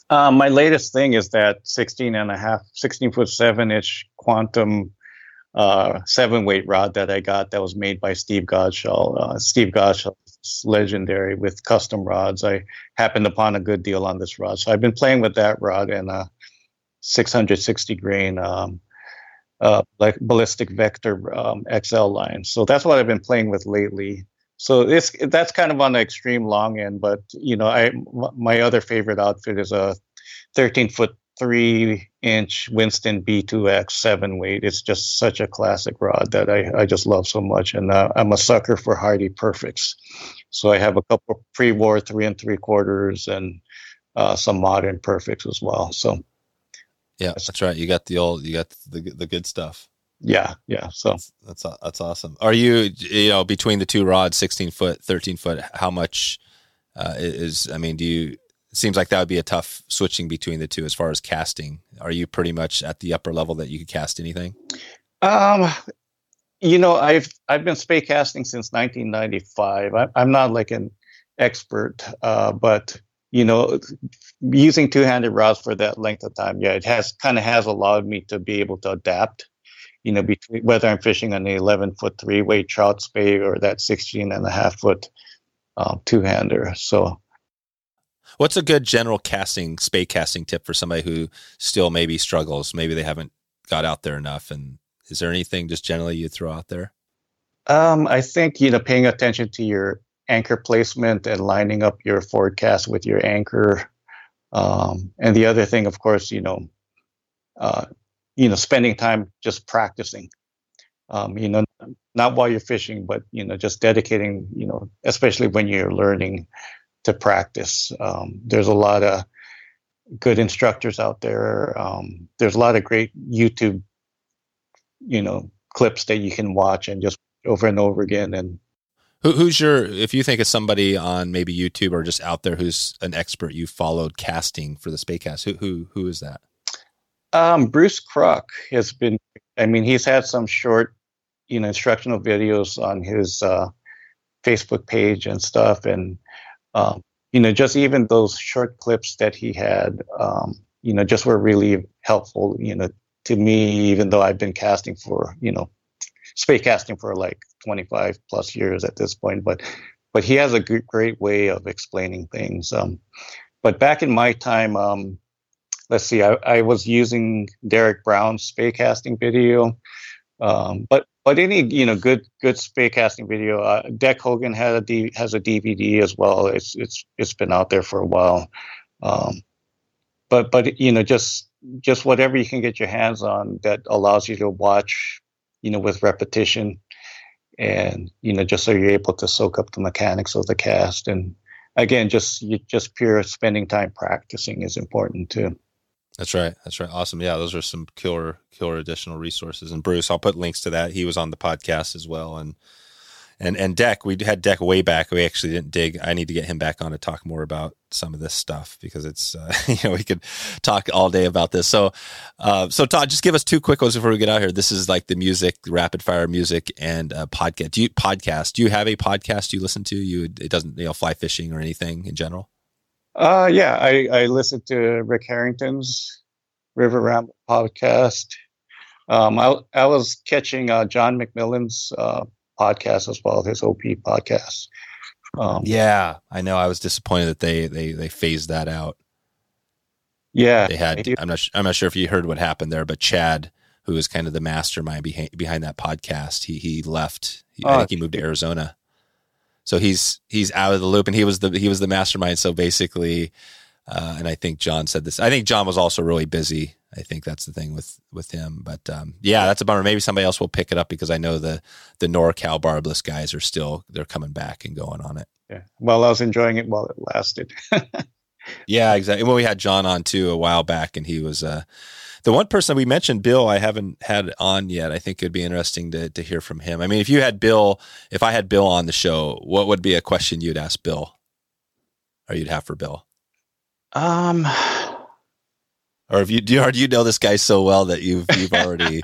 My latest thing is that 16 foot 7-inch quantum 7-weight rod that I got that was made by Steve Godshall. Steve Godshall is legendary with custom rods. I happened upon a good deal on this rod. So I've been playing with that rod and a 660 grain like ballistic vector XL line. So that's what I've been playing with lately. So that's kind of on the extreme long end, but my other favorite outfit is a 13 foot 3-inch Winston B2X 7-weight. It's just such a classic rod that I just love so much, and I'm a sucker for Hardy Perfects. So I have a couple pre-war 3 3/4 and some modern Perfects as well. So yeah, that's right. You got the good stuff. Yeah. So that's awesome. Are you between the two rods, 16 foot, 13 foot? How much is? I mean, it seems like that would be a tough switching between the two as far as casting. Are you pretty much at the upper level that you could cast anything? I've been spey casting since 1995. I'm not like an expert, but using two-handed rods for that length of time, it has allowed me to be able to adapt. Between whether I'm fishing on the 11 foot 3-weight trout spey or that 16.5 foot two-hander. So, what's a good general spey casting tip for somebody who still maybe struggles? Maybe they haven't got out there enough. And is there anything just generally you throw out there? I think paying attention to your anchor placement and lining up your forward cast with your anchor. And the other thing, of course, spending time just practicing, not while you're fishing, but, just dedicating, especially when you're learning to practice. There's a lot of good instructors out there. There's a lot of great YouTube, clips that you can watch and just over and over again. And if you think of somebody on maybe YouTube or just out there who's an expert you followed casting for the spey cast, who is that? Bruce Kruk has been, he's had some short, instructional videos on his Facebook page and stuff. And, just even those short clips that he had, just were really helpful, to me, even though I've been casting for, spey casting for like 25 plus years at this point. But he has a great way of explaining things. But back in my time, let's see, I was using Derek Brown's spey casting video, but any good spey casting video. Deck Hogan has a DVD as well. It's been out there for a while, but just whatever you can get your hands on that allows you to watch, with repetition, and just so you're able to soak up the mechanics of the cast. And again, just pure spending time practicing is important too. That's right. Awesome. Yeah, those are some killer additional resources. And Bruce, I'll put links to that. He was on the podcast as well. And Deck, we had Deck way back. We actually didn't dig. I need to get him back on to talk more about some of this stuff because it's, we could talk all day about this. So Todd, just give us two quick ones before we get out here. This is like the music, rapid fire music and podcast. Do you have a podcast you listen to? It doesn't, fly fishing or anything in general? Yeah, I listened to Rick Harrington's River Ramble podcast. I was catching John McMillan's podcast as well, his OP podcast. Yeah, I know. I was disappointed that they phased that out. Yeah, they had. I'm not sure if you heard what happened there, but Chad, who is kind of the mastermind behind that podcast, he left. I think he moved to Arizona. So he's out of the loop, and he was the mastermind. So basically, and I think John said this. I think John was also really busy. I think that's the thing with him. But yeah, that's a bummer. Maybe somebody else will pick it up because I know the NorCal Barbless guys they're coming back and going on it. Yeah. Well, I was enjoying it while it lasted. Yeah, exactly. Well, we had John on too a while back, and he was the one person we mentioned, Bill, I haven't had on yet. I think it'd be interesting to hear from him. I mean, if I had Bill on the show, what would be a question you'd ask Bill or you'd have for Bill? Or do you know this guy so well that you've already,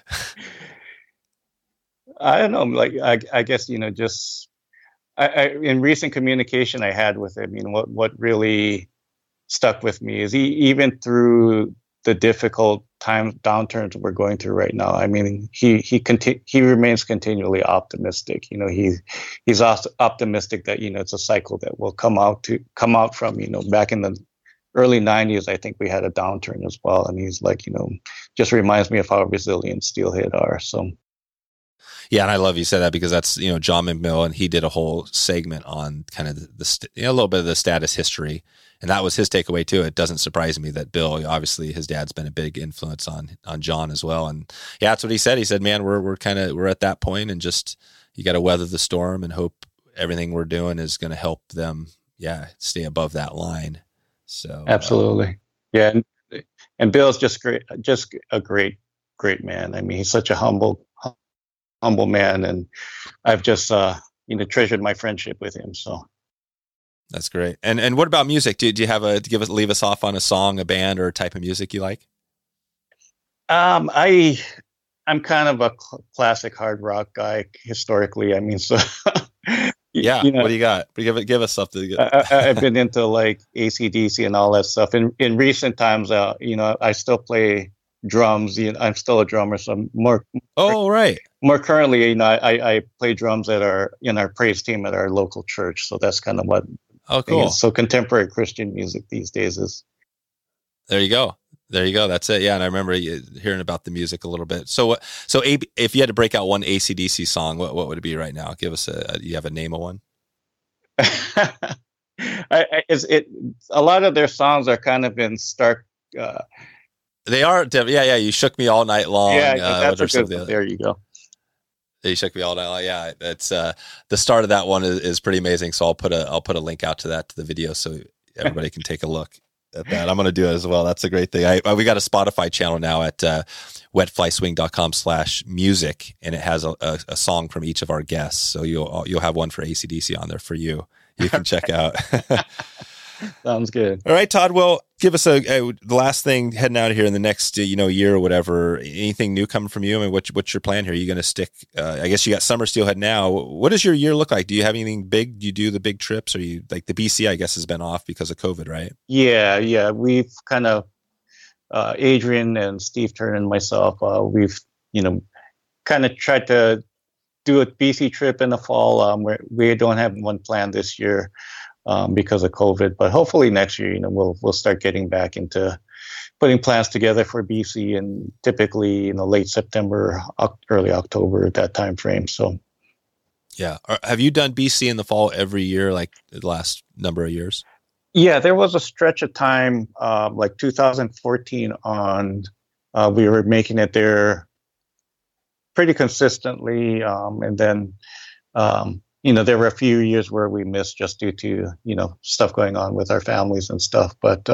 I don't know. Like, I guess, just in recent communication I had with him, what really stuck with me is even through the difficult downturns we're going through right now. I mean, he remains continually optimistic. You know, he's also optimistic that, you know, it's a cycle that will come out from, you know, back in the early 90s, I think we had a downturn as well. And he's like, you know, just reminds me of how resilient Steelhead are. So. Yeah, and I love you said that, because that's, you know, John McMillan, and he did a whole segment on kind of a little bit of the status history, and that was his takeaway too. It doesn't surprise me that Bill, obviously his dad's been a big influence on John as well, and yeah, that's what he said. He said, "Man, we're at that point, and just you got to weather the storm and hope everything we're doing is going to help them, stay above that line." So absolutely, yeah, and Bill's just a great man. I mean, he's such a humble man, and I've just treasured my friendship with him. So that's great. And what about music? Do you have leave us off on a song, a band, or a type of music you like? I'm kind of a classic hard rock guy historically. I mean, so yeah. You know, what do you got? Give us something. I've been into like AC/DC and all that stuff. In recent times, I still play drums. You know, I'm still a drummer, so I'm more. Oh, right. More currently, you know, I play drums in our praise team at our local church. So that's kind of what. Oh, cool. So contemporary Christian music these days is. There you go. That's it. Yeah, and I remember hearing about the music a little bit. So if you had to break out one AC/DC song, what would it be right now? Give us you have a name of one? A lot of their songs are kind of in stark. They are. Yeah. You shook me all night long. Yeah, that's a good one. There you go. You shook me all night long. Yeah, it's the start of that one is pretty amazing. So I'll put a link out to the video so everybody can take a look at that. I'm going to do it as well. That's a great thing. We got a Spotify channel now at wetflyswing.com/music, and it has a song from each of our guests. So you'll have one for AC/DC on there for you. You can check out. Sounds good. All right, Todd. Well, give us the last thing heading out of here in the next year or whatever. Anything new coming from you? I mean, what's your plan here? Are you going to stick? I guess you got Summer Steelhead now. What does your year look like? Do you have anything big? Do you do the big trips? Or you like the BC? I guess has been off because of COVID, right? Yeah. We've kind of Adrian and Steve Turner and myself. We've kind of tried to do a BC trip in the fall. We don't have one planned this year. Because of COVID, but hopefully next year, we'll start getting back into putting plans together for BC, and typically, late September, early October, at that time frame. So, yeah. Have you done BC in the fall every year, like the last number of years? Yeah, there was a stretch of time, like 2014 on, we were making it there pretty consistently, and then. There were a few years where we missed just due to, stuff going on with our families and stuff. But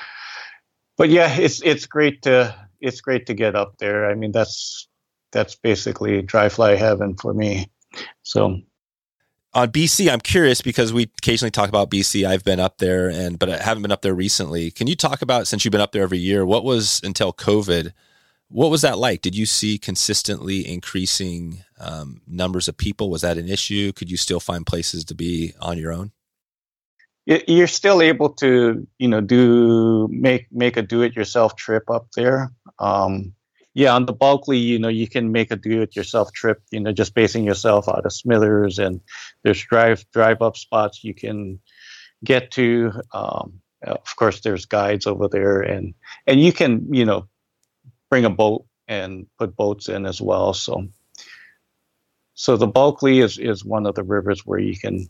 yeah, it's great to get up there. I mean, that's basically dry fly heaven for me. So on BC, I'm curious because we occasionally talk about BC. I've been up there but I haven't been up there recently. Can you talk about, since you've been up there every year, what was until COVID? What was that like? Did you see consistently increasing numbers of people? Was that an issue? Could you still find places to be on your own? You're still able to, make a do-it-yourself trip up there. On the Bulkley, you can make a do-it-yourself trip, just basing yourself out of Smithers, and there's drive-up spots you can get to. Of course, there's guides over there, and you can, bring a boat and put boats in as well. So the Bulkley is one of the rivers where you can,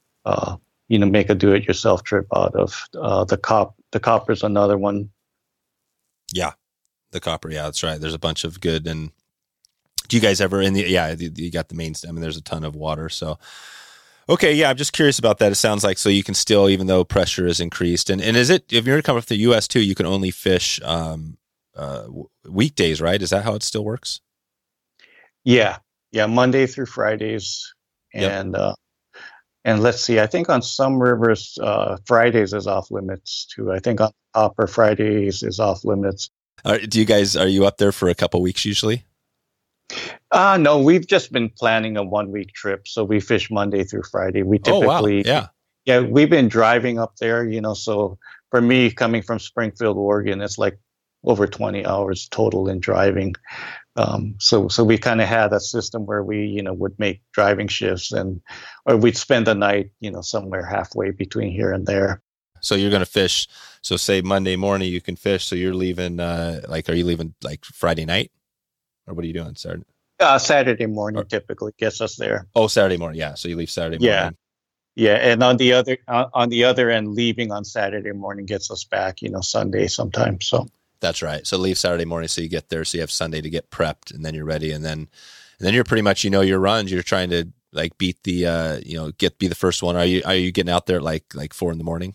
make a do-it-yourself trip out of. The Copper's another one. Yeah, the Copper. Yeah, that's right. There's a bunch of good. And do you guys ever you got the main. I mean, there's a ton of water. So okay, yeah, I'm just curious about that. It sounds like so you can still, even though pressure is increased, and is it, if you're coming from the U.S. too, you can only fish. Weekdays, right? Is that how it still works? Yeah, Monday through Fridays, and let's see. I think on some rivers, Fridays is off limits too. I think on Copper, Fridays is off limits. Are you up there for a couple weeks usually? No, we've just been planning a 1 week trip, so we fish Monday through Friday. We typically, we've been driving up there, so for me, coming from Springfield, Oregon, it's like over 20 hours total in driving. So we kind of had a system where we, would make driving shifts or we'd spend the night, somewhere halfway between here and there. So you're going to fish. So say Monday morning you can fish. So you're leaving, are you leaving like Friday night, or what are you doing Saturday? Saturday morning typically gets us there. Oh, Saturday morning. Yeah. So you leave Saturday morning. Yeah. And on the other end, leaving on Saturday morning gets us back, Sunday sometimes. So that's right. So leave Saturday morning. So you get there. So you have Sunday to get prepped, and then you're ready. And then you're pretty much, your runs, you're trying to like beat the, be the first one. Are you getting out there at like 4 a.m?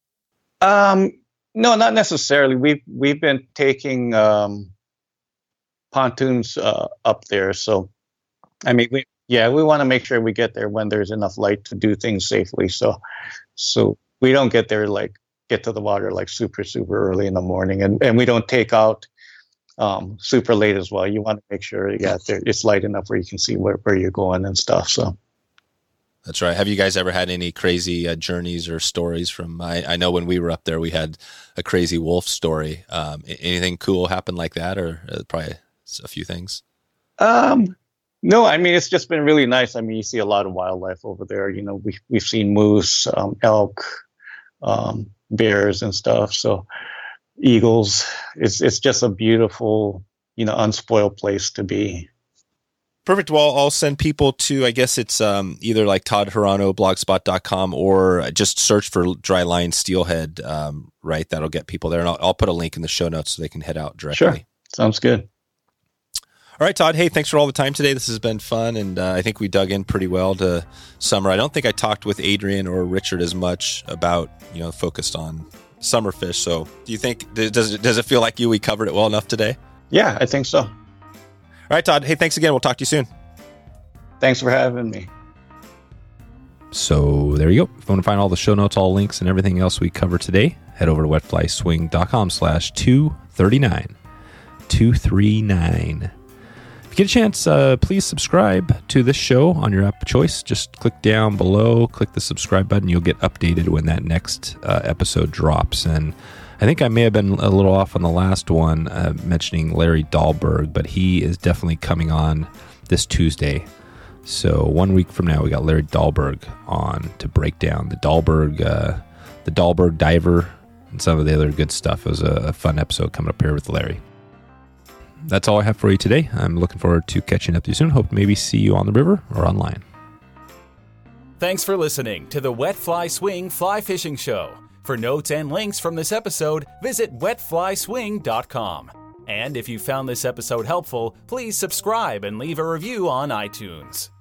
No, not necessarily. We've been taking, pontoons, up there. So, I mean, we want to make sure we get there when there's enough light to do things safely. So we don't get there, get to the water like super, super early in the morning, and we don't take out, super late as well. You want to make sure it's light enough where you can see where you're going and stuff. So. That's right. Have you guys ever had any crazy journeys or stories from? I know when we were up there, we had a crazy wolf story. Anything cool happen like that, or probably a few things? No, I mean, it's just been really nice. I mean, you see a lot of wildlife over there. We've seen moose, elk, bears and stuff. So eagles. It's just a beautiful, unspoiled place to be. Perfect. Well, I'll send people to, I guess it's either like Todd Hirano, blogspot.com, or just search for Dry Line Steelhead, right? That'll get people there. And I'll put a link in the show notes so they can head out directly. Sure. Sounds good. All right, Todd. Hey, thanks for all the time today. This has been fun, and I think we dug in pretty well to summer. I don't think I talked with Adrian or Richard as much about, focused on summer fish. So do you think, does it feel like we covered it well enough today? Yeah, I think so. All right, Todd. Hey, thanks again. We'll talk to you soon. Thanks for having me. So there you go. If you want to find all the show notes, all links, and everything else we cover today, head over to wetflyswing.com/239. 239. If you get a chance, please subscribe to this show on your app of choice. Just click down below, click the subscribe button. You'll get updated when that next episode drops. And I think I may have been a little off on the last one mentioning Larry Dahlberg, but he is definitely coming on this Tuesday. So 1 week from now, we got Larry Dahlberg on to break down the Dahlberg diver and some of the other good stuff. It was a fun episode coming up here with Larry. That's all I have for you today. I'm looking forward to catching up with you soon. Hope to maybe see you on the river or online. Thanks for listening to the Wet Fly Swing Fly Fishing Show. For notes and links from this episode, visit wetflyswing.com. And if you found this episode helpful, please subscribe and leave a review on iTunes.